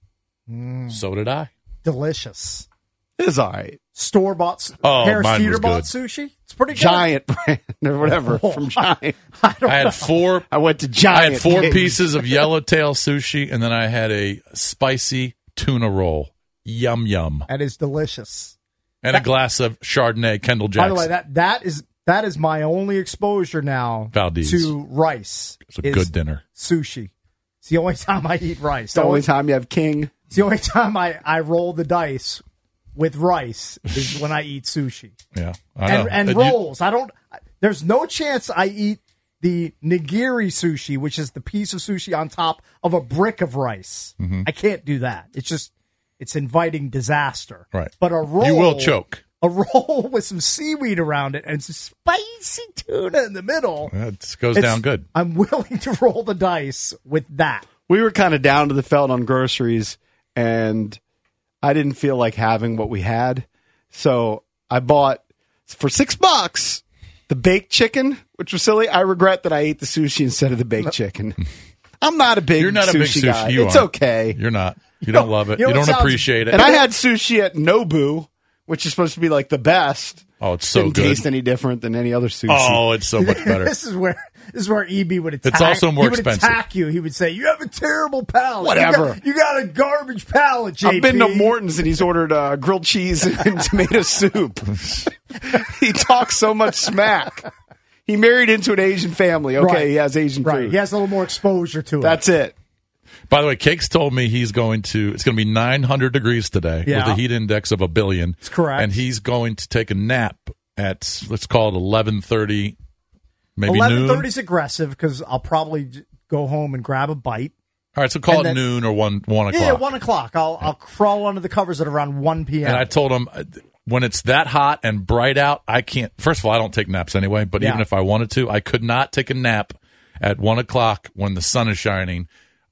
Speaker 7: So did I.
Speaker 4: delicious.
Speaker 5: It's all right.
Speaker 4: Store bought.
Speaker 7: Oh,
Speaker 4: Harris
Speaker 7: mine
Speaker 4: Teeter
Speaker 7: was
Speaker 4: bought
Speaker 7: good.
Speaker 4: sushi. It's pretty good.
Speaker 5: Giant brand or whatever
Speaker 4: Oh,
Speaker 5: from Giant.
Speaker 4: I, don't
Speaker 7: I had
Speaker 4: know.
Speaker 7: four.
Speaker 5: I went to
Speaker 7: I
Speaker 5: Giant.
Speaker 7: had four
Speaker 5: Kings.
Speaker 7: pieces of yellowtail sushi, and then I had a spicy tuna roll. Yum yum,
Speaker 4: That is delicious.
Speaker 7: and a glass of Chardonnay. Kendall
Speaker 4: By
Speaker 7: Jackson.
Speaker 4: the way, that that is that is my only exposure now
Speaker 7: Valdez.
Speaker 4: to rice.
Speaker 7: It's a
Speaker 4: is
Speaker 7: good dinner.
Speaker 4: Sushi. It's the only time I eat rice.
Speaker 5: It's the only time you have King.
Speaker 4: It's the only time I, I roll the dice with rice is when I eat sushi.
Speaker 7: Yeah, I know.
Speaker 4: And, and
Speaker 7: you-
Speaker 4: rolls. I don't. There's no chance I eat the nigiri sushi, which is the piece of sushi on top of a brick of rice.
Speaker 7: Mm-hmm.
Speaker 4: I can't do that. It's just it's inviting disaster.
Speaker 7: Right.
Speaker 4: But a roll,
Speaker 7: You will choke.
Speaker 4: A roll with some seaweed around it and some spicy tuna in the middle.
Speaker 7: It goes
Speaker 4: It's-
Speaker 7: down good.
Speaker 4: I'm willing to roll the dice with that.
Speaker 5: We were kind of down to the felt on groceries, and I didn't feel like having what we had. So I bought, for six bucks, the baked chicken, which was silly. I regret that I ate the sushi instead of the baked chicken. I'm not a big
Speaker 7: You're not
Speaker 5: sushi
Speaker 7: a big sushi.
Speaker 5: guy.
Speaker 7: You
Speaker 5: It's
Speaker 7: aren't.
Speaker 5: okay.
Speaker 7: You're not. You don't love it.
Speaker 4: you know
Speaker 7: You
Speaker 4: what
Speaker 7: don't
Speaker 4: sounds-
Speaker 7: appreciate it.
Speaker 5: And I had sushi at Nobu, which is supposed to be like the best.
Speaker 7: Oh, it's so
Speaker 5: Didn't
Speaker 7: good.
Speaker 5: taste any different than any other sushi.
Speaker 7: Oh, it's so much better.
Speaker 4: This is where this is where E B would attack.
Speaker 7: It's also more
Speaker 4: he would
Speaker 7: expensive.
Speaker 4: attack you. He would say, "You have a terrible palate.
Speaker 5: Whatever.
Speaker 4: You got, you got a garbage palate, J P."
Speaker 5: I've been to Morton's and he's ordered uh, grilled cheese and tomato soup. He talks so much smack. He married into an Asian family. Okay,
Speaker 4: Right.
Speaker 5: he has Asian
Speaker 4: Right.
Speaker 5: food.
Speaker 4: He has a little more exposure to it.
Speaker 5: That's it.
Speaker 7: By the way, Cakes told me he's going to, it's going to be nine hundred degrees today
Speaker 4: Yeah.
Speaker 7: with a heat index of a billion.
Speaker 4: That's correct.
Speaker 7: And he's going to take a nap at, let's call it eleven thirty, maybe
Speaker 4: eleven
Speaker 7: noon.
Speaker 4: thirty is aggressive because I'll probably j- go home and grab a bite.
Speaker 7: All right, so call
Speaker 4: And
Speaker 7: it
Speaker 4: then-
Speaker 7: noon or one, one o'clock.
Speaker 4: Yeah, one o'clock. I'll I'll crawl under the covers at around one p.m.
Speaker 7: And I told him uh, when it's that hot and bright out, I can't. First of all, I don't take naps anyway. But
Speaker 4: Yeah.
Speaker 7: even if I wanted to, I could not take a nap at one o'clock when the sun is shining.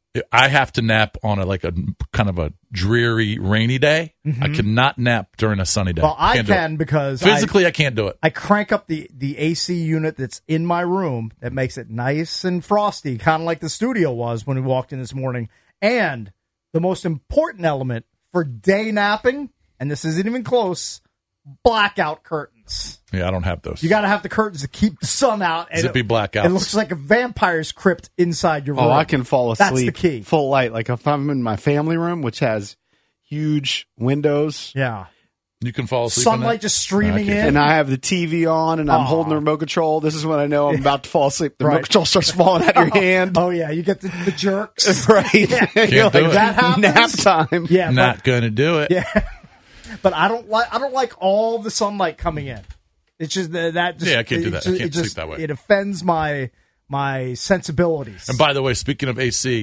Speaker 7: I have to nap on a like a kind of a dreary, rainy day. I cannot nap during a sunny day.
Speaker 4: well, I
Speaker 7: Can't do it.
Speaker 4: can because
Speaker 7: Physically, I, can't do it.
Speaker 4: I, I crank up the the A C unit that's in my room that makes it nice and frosty, kind of like the studio was when we walked in this morning. And the most important element for day napping, and this isn't even close, blackout curtains.
Speaker 7: Yeah, I don't have those.
Speaker 4: You got to have the curtains to keep the sun out. And
Speaker 7: Zippy
Speaker 4: it,
Speaker 7: blackouts.
Speaker 4: It looks like a vampire's crypt inside your room.
Speaker 5: Oh, I can fall asleep.
Speaker 4: That's the key.
Speaker 5: Full light. Like if I'm in my family room, which has huge windows,
Speaker 4: Yeah.
Speaker 7: You can fall asleep. in
Speaker 4: Sunlight
Speaker 7: that?
Speaker 4: just streaming
Speaker 7: I can't.
Speaker 4: in.
Speaker 5: and I have the T V on, and I'm
Speaker 4: Aw.
Speaker 5: holding the remote control, this is when I know I'm about to fall asleep. The
Speaker 4: Right.
Speaker 5: remote control starts falling out of your hand.
Speaker 4: Oh, yeah. You get the, the jerks.
Speaker 5: Right. You're
Speaker 7: Can't do
Speaker 5: like,
Speaker 7: it.
Speaker 4: That happens.
Speaker 5: nap time.
Speaker 4: Yeah.
Speaker 7: Not
Speaker 4: But,
Speaker 7: going to do it.
Speaker 4: yeah. But I don't like I don't like all the sunlight coming in. It's just that, that just,
Speaker 7: Yeah, I can't do
Speaker 4: it
Speaker 7: that. I
Speaker 4: just-
Speaker 7: can't
Speaker 4: it just,
Speaker 7: sleep that way.
Speaker 4: It offends my my sensibilities.
Speaker 7: And by the way, speaking of A C,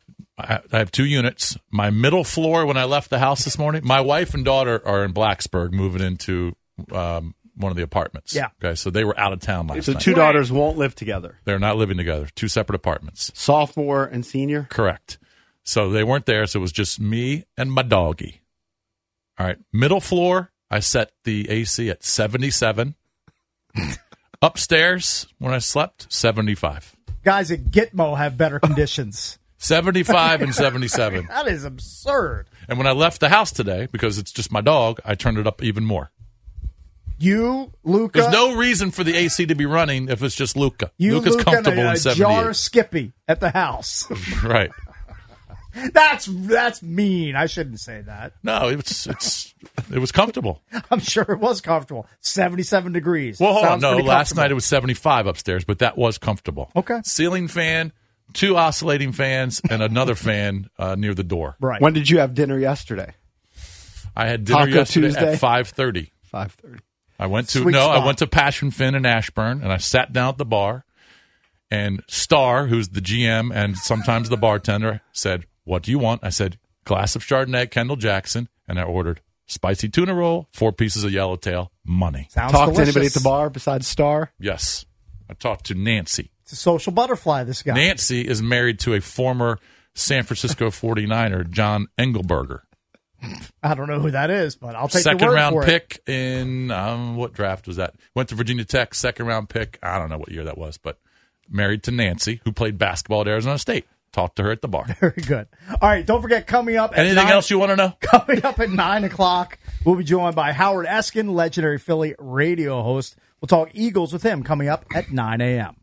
Speaker 7: I I have two units. My middle floor, when I left the house this morning, my wife and daughter are in Blacksburg moving into um, one of the apartments.
Speaker 4: Yeah.
Speaker 7: Okay, so they were out of town last
Speaker 5: The
Speaker 7: night.
Speaker 5: two daughters won't live together.
Speaker 7: They're not living together. Two separate apartments.
Speaker 5: Sophomore and senior.
Speaker 7: Correct. So they weren't there, so it was just me and my doggy. All right. Middle floor, I set the A C at seventy-seven. Upstairs, when I slept, seventy-five.
Speaker 4: Guys at Gitmo have better conditions.
Speaker 7: seventy-five and seventy-seven.
Speaker 4: That is absurd.
Speaker 7: And when I left the house today, because it's just my dog, I turned it up even more.
Speaker 4: You, Luca,
Speaker 7: There's no reason for the A C to be running if it's just Luca.
Speaker 4: you,
Speaker 7: Luca's
Speaker 4: Luca,
Speaker 7: comfortable
Speaker 4: and a,
Speaker 7: in
Speaker 4: a jar
Speaker 7: seventy-eight.
Speaker 4: of Skippy at the house.
Speaker 7: Right.
Speaker 4: that's that's mean. I shouldn't say that.
Speaker 7: No, it's it's it was comfortable.
Speaker 4: I'm sure it was comfortable. seventy-seven degrees.
Speaker 7: Well, hold on.
Speaker 4: Sounds
Speaker 7: No,
Speaker 4: pretty
Speaker 7: last
Speaker 4: comfortable.
Speaker 7: night it was seventy-five upstairs, but that was comfortable.
Speaker 4: Okay.
Speaker 7: Ceiling fan, two oscillating fans, and another fan uh, near the door.
Speaker 4: Right.
Speaker 5: When did you have dinner yesterday?
Speaker 7: I had dinner
Speaker 5: Taco
Speaker 7: yesterday
Speaker 5: Tuesday?
Speaker 7: at five thirty.
Speaker 5: five thirty.
Speaker 7: I went to
Speaker 4: Sweet
Speaker 7: no,
Speaker 4: spot.
Speaker 7: I went to Passion Fin in Ashburn, and I sat down at the bar. And Star, who's the G M and sometimes the bartender, said, "What do you want?" I said, "Glass of Chardonnay, Kendall Jackson," and I ordered spicy tuna roll, four pieces of yellowtail, money.
Speaker 4: Sounds
Speaker 5: Talk
Speaker 4: delicious.
Speaker 5: to anybody at the bar besides Star?
Speaker 7: Yes, I talked to Nancy.
Speaker 4: It's a social butterfly, this guy.
Speaker 7: Nancy is married to a former San Francisco forty-niner, John Engelberger.
Speaker 4: I don't know who that is, but I'll take
Speaker 7: Second
Speaker 4: your word
Speaker 7: round
Speaker 4: for it.
Speaker 7: pick in, um, what draft was that? Went to Virginia Tech, second round pick. I don't know what year that was, but married to Nancy, who played basketball at Arizona State. Talked to her at the bar.
Speaker 4: Very good. All right, don't forget, coming up at
Speaker 7: Anything
Speaker 4: nine,
Speaker 7: else you want to know?
Speaker 4: Coming up at nine o'clock, we'll be joined by Howard Eskin, legendary Philly radio host. We'll talk Eagles with him coming up at nine a.m.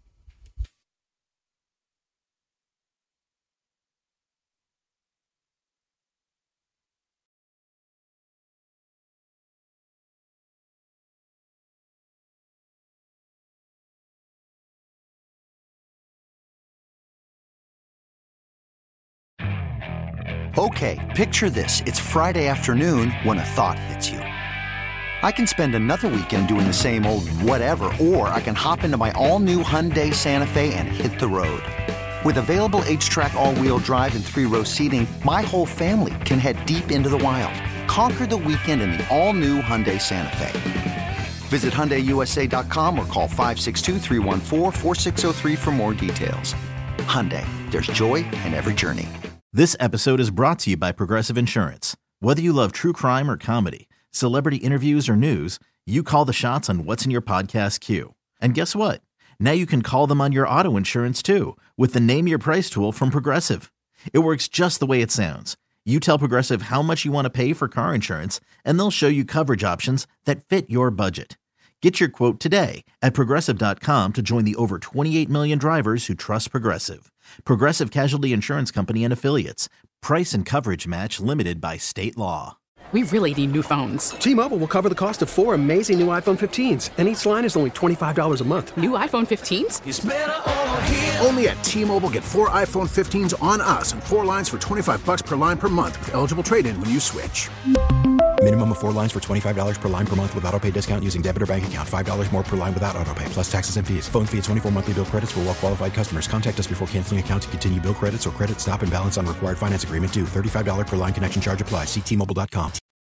Speaker 3: Okay, picture this. It's Friday afternoon when a thought hits you. I can spend another weekend doing the same old whatever, or I can hop into my all-new Hyundai Santa Fe and hit the road. With available H-Track all-wheel drive and three-row seating, my whole family can head deep into the wild. Conquer the weekend in the all-new Hyundai Santa Fe. Visit Hyundai U S A dot com or call five six two, three one four, four six zero three for more details. Hyundai, there's joy in every journey.
Speaker 12: This episode is brought to you by Progressive Insurance. Whether you love true crime or comedy, celebrity interviews or news, you call the shots on what's in your podcast queue. And guess what? Now you can call them on your auto insurance too with the Name Your Price tool from Progressive. It works just the way it sounds. You tell Progressive how much you want to pay for car insurance, and they'll show you coverage options that fit your budget. Get your quote today at Progressive dot com to join the over twenty-eight million drivers who trust Progressive. Progressive Casualty Insurance Company and Affiliates. Price and coverage match limited by state law.
Speaker 13: We really need new phones.
Speaker 14: T-Mobile will cover the cost of four amazing new iPhone fifteens, and each line is only twenty-five dollars a month.
Speaker 13: New iPhone fifteens?
Speaker 15: It's better over here. Only at T-Mobile, get four iPhone fifteens on us and four lines for twenty-five dollars per line per month with eligible trade-in when you switch.
Speaker 16: Minimum of four lines for twenty-five dollars per line per month with autopay discount using debit or bank account. five dollars more per line without autopay, plus taxes and fees. Phone fee at twenty-four monthly bill credits for well-qualified customers. Contact us before canceling account to continue bill credits or credit stop and balance on required finance agreement due. thirty-five dollars per line connection charge applies. See T Mobile dot com.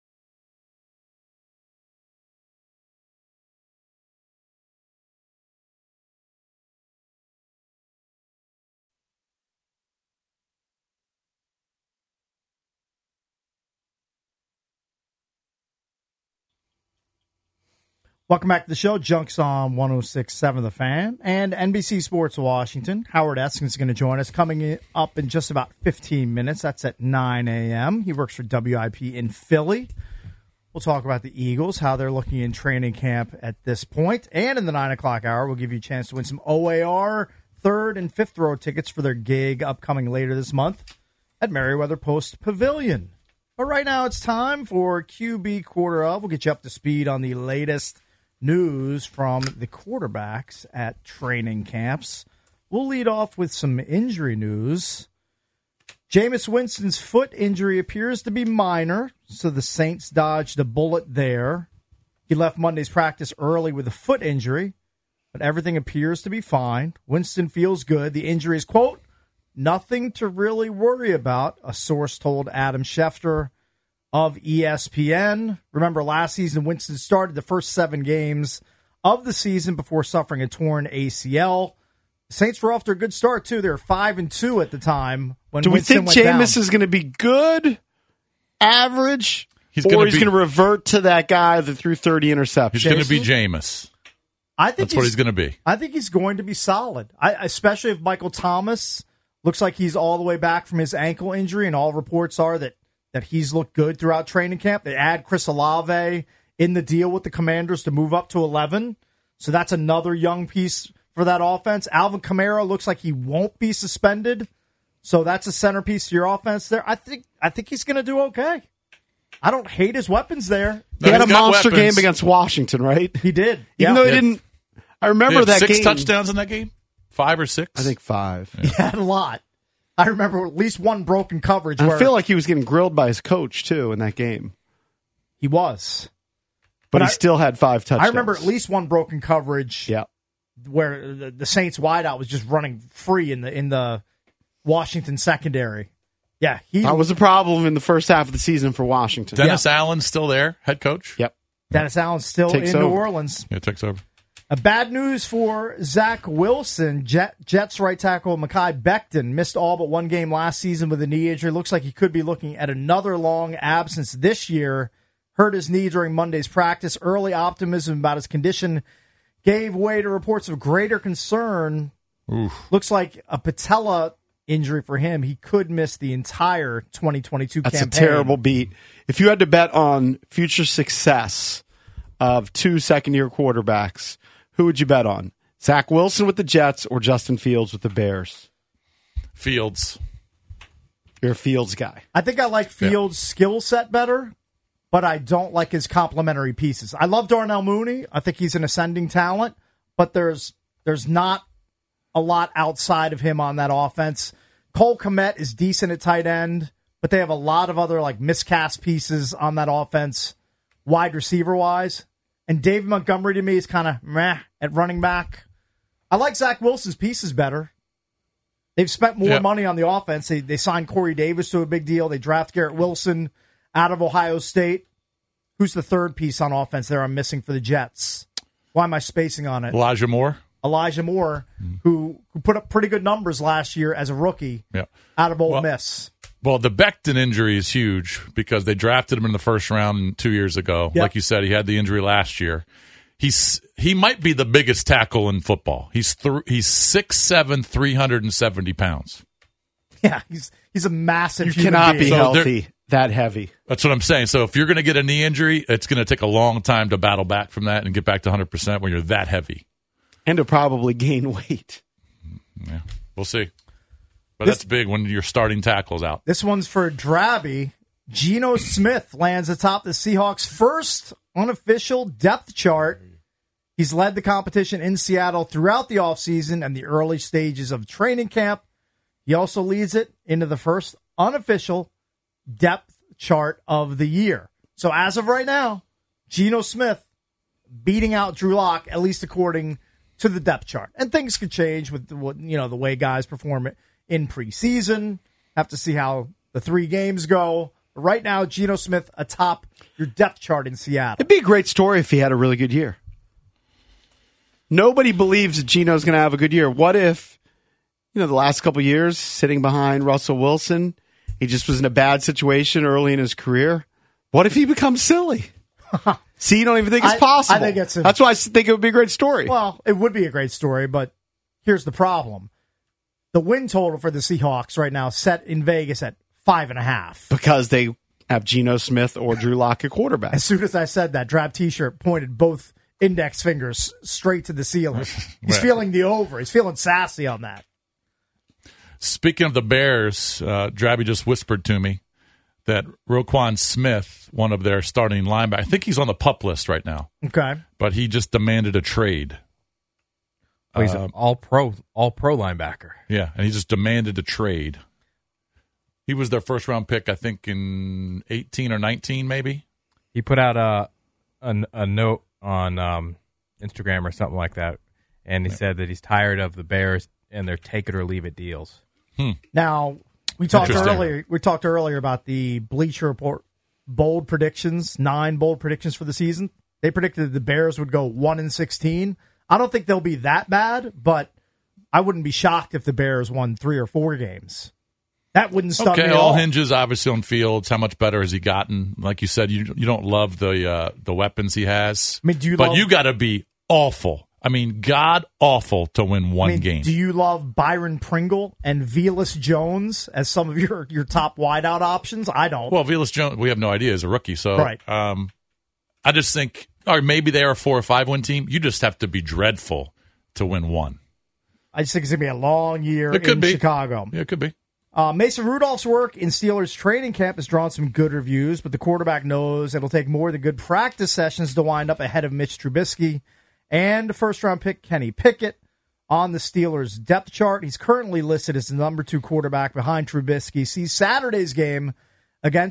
Speaker 4: Welcome back to the show. Junks on one oh six point seven The Fan and N B C Sports Washington. Howard Eskin is going to join us coming up in just about fifteen minutes. That's at nine a.m. He works for W I P in Philly. We'll talk about the Eagles, how they're looking in training camp at this point. And in the nine o'clock hour, we'll give you a chance to win some O A R third and fifth row tickets for their gig upcoming later this month at Merriweather Post Pavilion. But right now it's time for Q B Quarter Of. We'll get you up to speed on the latest news from the quarterbacks at training camps. We'll lead off with some injury news. Jameis Winston's foot injury appears to be minor, so the Saints dodged a bullet there. He left Monday's practice early with a foot injury, but everything appears to be fine. Winston feels good. The injury is, quote, nothing to really worry about, a source told Adam Schefter of E S P N. Remember, last season, Winston started the first seven games of the season before suffering a torn A C L. The Saints were off to a good start, too. They were five and two at the time when
Speaker 5: Do we
Speaker 4: Winston
Speaker 5: think
Speaker 4: went down.
Speaker 5: Jameis is going to be good, average,
Speaker 7: He's
Speaker 5: or
Speaker 7: gonna
Speaker 5: he's
Speaker 7: be-
Speaker 5: going to revert to that guy that threw thirty interceptions?
Speaker 7: He's going to be Jameis.
Speaker 4: I think
Speaker 7: That's what he's going to be.
Speaker 4: I think he's going to be solid, I, especially if Michael Thomas looks like he's all the way back from his ankle injury, and all reports are that that he's looked good throughout training camp. They add Chris Olave in the deal with the Commanders to move up to eleven. So that's another young piece for that offense. Alvin Kamara looks like he won't be suspended. So that's a centerpiece to your offense there. I think I think he's going to do okay. I don't hate his weapons there.
Speaker 5: He had a
Speaker 7: he's got
Speaker 5: monster
Speaker 7: weapons.
Speaker 5: game against Washington, right?
Speaker 4: He did.
Speaker 5: Even
Speaker 4: Yeah.
Speaker 5: though he
Speaker 7: He had-
Speaker 5: didn't. I remember
Speaker 7: He had
Speaker 5: that
Speaker 7: six
Speaker 5: game.
Speaker 7: touchdowns in that game? Five or six?
Speaker 5: I think five.
Speaker 4: He had a lot. I remember at least one broken coverage.
Speaker 5: I
Speaker 4: where
Speaker 5: feel like he was getting grilled by his coach, too, in that game.
Speaker 4: he was.
Speaker 5: but,
Speaker 4: But
Speaker 5: he
Speaker 4: I-
Speaker 5: still had five touchdowns.
Speaker 4: I remember at least one broken coverage
Speaker 5: Yeah.
Speaker 4: where the, the Saints wideout was just running free in the in the Washington secondary. Yeah, he
Speaker 5: That was a problem in the first half of the season for Washington.
Speaker 7: Dennis Allen's still there, head coach?
Speaker 5: Yep.
Speaker 4: Dennis Allen's still
Speaker 5: Takes
Speaker 4: in New
Speaker 5: over.
Speaker 4: Orleans.
Speaker 7: Yeah, takes over.
Speaker 4: A bad news for Zach Wilson. Jet, Jets right tackle Mekhi Becton missed all but one game last season with a knee injury. Looks like he could be looking at another long absence this year. Hurt his knee during Monday's practice. Early optimism about his condition gave way to reports of greater concern.
Speaker 7: Oof.
Speaker 4: Looks like a patella injury for him. He could miss the entire twenty twenty-two
Speaker 5: That's
Speaker 4: campaign.
Speaker 5: a terrible beat. If you had to bet on future success of two second-year quarterbacks, who would you bet on? Zach Wilson with the Jets or Justin Fields with the Bears?
Speaker 7: Fields.
Speaker 5: You're a Fields guy.
Speaker 4: I think I like Fields' skill set better, but I don't like his complementary pieces. I love Darnell Mooney. I think he's an ascending talent, but there's there's not a lot outside of him on that offense. Cole Kmet is decent at tight end, but they have a lot of other like miscast pieces on that offense, wide receiver wise. And Dave Montgomery to me is kind of meh at running back. I like Zach Wilson's pieces better. They've spent more
Speaker 7: Yep.
Speaker 4: money on the offense. They they signed Corey Davis to a big deal. They draft Garrett Wilson out of Ohio State. Who's the third piece on offense there I'm missing for the Jets? Why am I spacing on it?
Speaker 7: Elijah Moore.
Speaker 4: Elijah Moore, who, who put up pretty good numbers last year as a rookie
Speaker 7: Yeah.
Speaker 4: out of Ole
Speaker 7: Well-
Speaker 4: Miss.
Speaker 7: Well, the Becton injury is huge because they drafted him in the first round two years ago.
Speaker 4: Yep.
Speaker 7: Like you said, he had the injury last year. He's he might be the biggest tackle in football. He's th- he's six seven, three hundred seventy pounds.
Speaker 4: Yeah, he's he's a massive
Speaker 5: You
Speaker 4: human
Speaker 5: cannot be
Speaker 4: being.
Speaker 7: So
Speaker 5: healthy that heavy.
Speaker 7: That's what I'm saying. So if you're going to get a knee injury, it's going to take a long time to battle back from that and get back to one hundred percent when you're that heavy.
Speaker 5: And to probably gain weight.
Speaker 7: Yeah, we'll see. But
Speaker 4: This-
Speaker 7: that's big when your starting tackle's out.
Speaker 4: This one's for Drabby. Geno Smith lands atop the Seahawks' first unofficial depth chart. He's led the competition in Seattle throughout the offseason and the early stages of training camp. He also leads it into the first unofficial depth chart of the year. So as of right now, Geno Smith beating out Drew Lock, at least according to the depth chart. And things could change with the, what, you know, the way guys perform it in preseason. Have to see how the three games go. But right now, Geno Smith atop your depth chart in Seattle.
Speaker 5: It'd be a great story if he had a really good year. Nobody believes that Geno's going to have a good year. What if, you know, the last couple of years, sitting behind Russell Wilson, he just was in a bad situation early in his career? What if he becomes silly? See, you don't even think it's
Speaker 4: I-
Speaker 5: possible.
Speaker 4: I think it's a-
Speaker 5: That's why I think it would be a great story.
Speaker 4: Well, it would be a great story, but here's the problem. The win total for the Seahawks right now set in Vegas at five and a half.
Speaker 5: Because they have Geno Smith or Drew Lock at quarterback.
Speaker 4: As soon as I said that, Drab T-shirt pointed both index fingers straight to the ceiling. He's
Speaker 7: Right.
Speaker 4: feeling the over. He's feeling sassy on that.
Speaker 7: Speaking of the Bears, uh, Drabby just whispered to me that Roquan Smith, one of their starting linebackers, I think he's on the PUP list right now,
Speaker 4: Okay.
Speaker 7: but he just demanded a trade.
Speaker 11: Oh, he's
Speaker 7: Uh,
Speaker 11: an all pro, all pro linebacker.
Speaker 7: Yeah, and he just demanded a trade. He was their first round pick, I think, in eighteen or nineteen, maybe.
Speaker 11: He put out a a, a note on um, Instagram or something like that, and he
Speaker 7: Yeah.
Speaker 11: said that he's tired of the Bears and their take it or leave it deals.
Speaker 7: Hmm.
Speaker 4: Now, we talked
Speaker 7: Interesting.
Speaker 4: earlier. We talked earlier about the Bleacher Report bold predictions, nine bold predictions for the season. They predicted the Bears would go one and sixteen. I don't think they'll be that bad, but I wouldn't be shocked if the Bears won three or four games. That wouldn't stun
Speaker 7: Okay,
Speaker 4: me at
Speaker 7: all
Speaker 4: all.
Speaker 7: hinges obviously on Fields. How much better has he gotten? Like you said, you you don't love the uh, the weapons he has.
Speaker 4: I mean, do you
Speaker 7: but
Speaker 4: love-
Speaker 7: you got to be awful. I mean, god awful to win one
Speaker 4: I mean,
Speaker 7: game.
Speaker 4: do you love Byron Pringle and Velas Jones as some of your, your top wideout options? I don't.
Speaker 7: Well, Velas Jones, we have no idea, is a rookie. So
Speaker 4: Right.
Speaker 7: um, I just think, or maybe they are a four or five win team. You just have to be dreadful to win one.
Speaker 4: I just think it's going to be a long year
Speaker 7: It could
Speaker 4: in
Speaker 7: be.
Speaker 4: Chicago.
Speaker 7: Yeah, it could be.
Speaker 4: Uh, Mason Rudolph's work in Steelers training camp has drawn some good reviews, but the quarterback knows it'll take more than good practice sessions to wind up ahead of Mitch Trubisky and first-round pick Kenny Pickett on the Steelers' depth chart. He's currently listed as the number two quarterback behind Trubisky. See Saturday's game against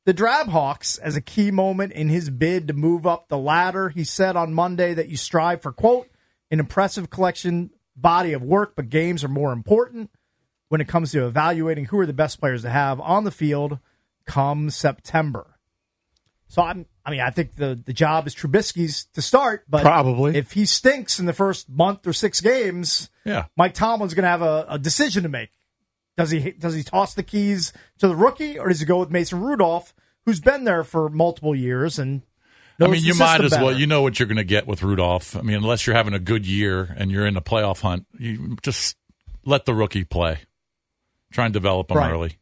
Speaker 4: the Drab Hawks as a key moment in his bid to move up the ladder. He said on Monday that you strive for, quote, an impressive collection body of work, but games are more important when it comes to evaluating who are the best players to have on the field come September. So, I'm, I mean, I think the, the job is Trubisky's to start, but
Speaker 5: probably
Speaker 4: if he stinks in the first month or six games,
Speaker 7: yeah.
Speaker 4: Mike Tomlin's going to have a, a decision to make. Does he does he toss the keys to the rookie, or does he go with Mason Rudolph, who's been there for multiple years and knows
Speaker 7: I mean,
Speaker 4: the
Speaker 7: you might as
Speaker 4: system
Speaker 7: well.
Speaker 4: better?
Speaker 7: You know what you're going to get with Rudolph. I mean, unless you're having a good year and you're in the playoff hunt, you just let the rookie play. Try and develop him
Speaker 4: Right.
Speaker 7: early.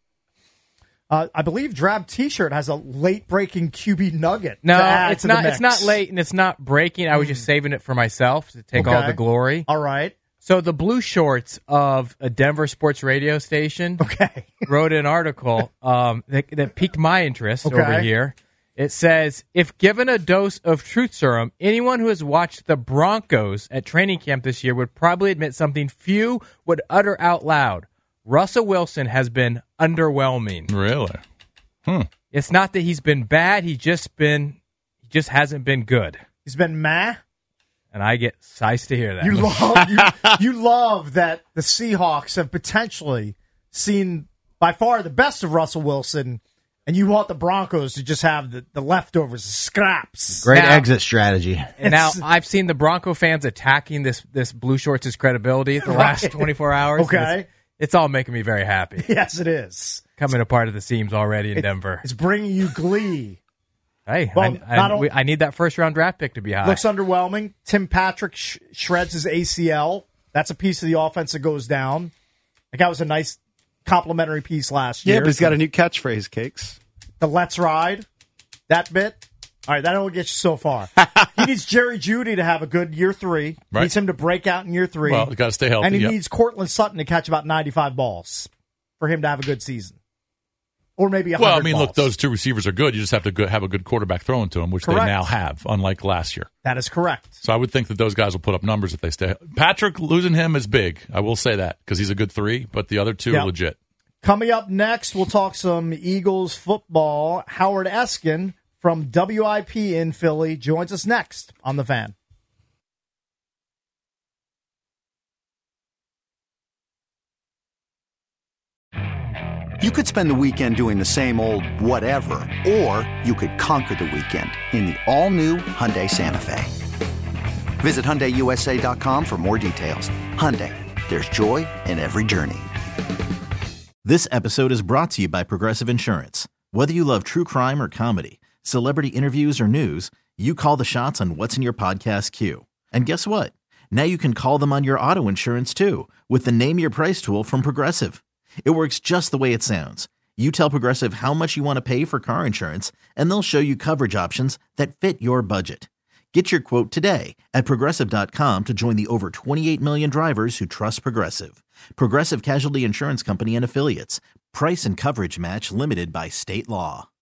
Speaker 4: Uh, I believe Drab T-shirt has a late-breaking Q B nugget.
Speaker 11: No,
Speaker 4: to add
Speaker 11: it's
Speaker 4: to the
Speaker 11: not. It's
Speaker 4: mix.
Speaker 11: not late and it's not breaking. I was just saving it for myself to take all
Speaker 4: Okay.
Speaker 11: the glory.
Speaker 4: All right.
Speaker 11: So the blue shorts of a Denver sports radio station
Speaker 4: okay.
Speaker 11: wrote an article um, that, that piqued my interest
Speaker 4: Okay.
Speaker 11: over here. It says, if given a dose of truth serum, anyone who has watched the Broncos at training camp this year would probably admit something few would utter out loud. Russell Wilson has been underwhelming.
Speaker 7: Really? Hmm.
Speaker 11: It's not that he's been bad. He's just been, he just hasn't been good.
Speaker 4: He's been meh.
Speaker 11: And I get sized to hear that.
Speaker 4: You love you, you love that the Seahawks have potentially seen by far the best of Russell Wilson, and you want the Broncos to just have the, the leftovers, the scraps.
Speaker 10: Great
Speaker 11: Now-
Speaker 10: exit strategy.
Speaker 11: And now I've seen the Bronco fans attacking this this blue shorts' credibility the last
Speaker 4: Right.
Speaker 11: twenty-four hours.
Speaker 4: Okay.
Speaker 11: And It's, it's all making me very happy.
Speaker 4: Yes, it is.
Speaker 11: Coming apart at the seams already in
Speaker 4: It-
Speaker 11: Denver.
Speaker 4: It's bringing you glee.
Speaker 11: Hey,
Speaker 4: Well,
Speaker 11: I,
Speaker 4: not
Speaker 11: I,
Speaker 4: o-
Speaker 11: we, I need that first round draft pick to be high.
Speaker 4: Looks underwhelming. Tim Patrick sh- shreds his A C L. That's a piece of the offense that goes down. Like that was a nice complimentary piece last
Speaker 5: Yeah,
Speaker 4: year.
Speaker 5: but he's got a new catchphrase, Cakes.
Speaker 4: The let's ride, that bit. All right, that only gets you so far. He needs Jerry Jeudy to have a good year three.
Speaker 7: Right.
Speaker 4: Needs him to break out in year three.
Speaker 7: Well, got to stay healthy.
Speaker 4: And he
Speaker 7: yep.
Speaker 4: needs Cortland Sutton to catch about ninety-five balls for him to have a good season. Or maybe one hundred
Speaker 7: Well, I mean,
Speaker 4: balls.
Speaker 7: look, those two receivers are good. You just have to go, have a good quarterback throwing to them, which
Speaker 4: Correct.
Speaker 7: they now have, unlike last year.
Speaker 4: That is correct.
Speaker 7: So I would think that those guys will put up numbers if they stay. Patrick, losing him is big. I will say that because he's a good three, but the other two
Speaker 4: Yep.
Speaker 7: are legit.
Speaker 4: Coming up next, we'll talk some Eagles football. Howard Eskin from W I P in Philly joins us next on The Fan.
Speaker 3: You could spend the weekend doing the same old whatever, or you could conquer the weekend in the all-new Hyundai Santa Fe. Visit Hyundai U S A dot com for more details. Hyundai, there's joy in every journey.
Speaker 12: This episode is brought to you by Progressive Insurance. Whether you love true crime or comedy, celebrity interviews or news, you call the shots on what's in your podcast queue. And guess what? Now you can call them on your auto insurance too with the Name Your Price tool from Progressive. It works just the way it sounds. You tell Progressive how much you want to pay for car insurance, and they'll show you coverage options that fit your budget. Get your quote today at Progressive dot com to join the over twenty-eight million drivers who trust Progressive. Progressive Casualty Insurance Company and Affiliates. Price and coverage match limited by state law.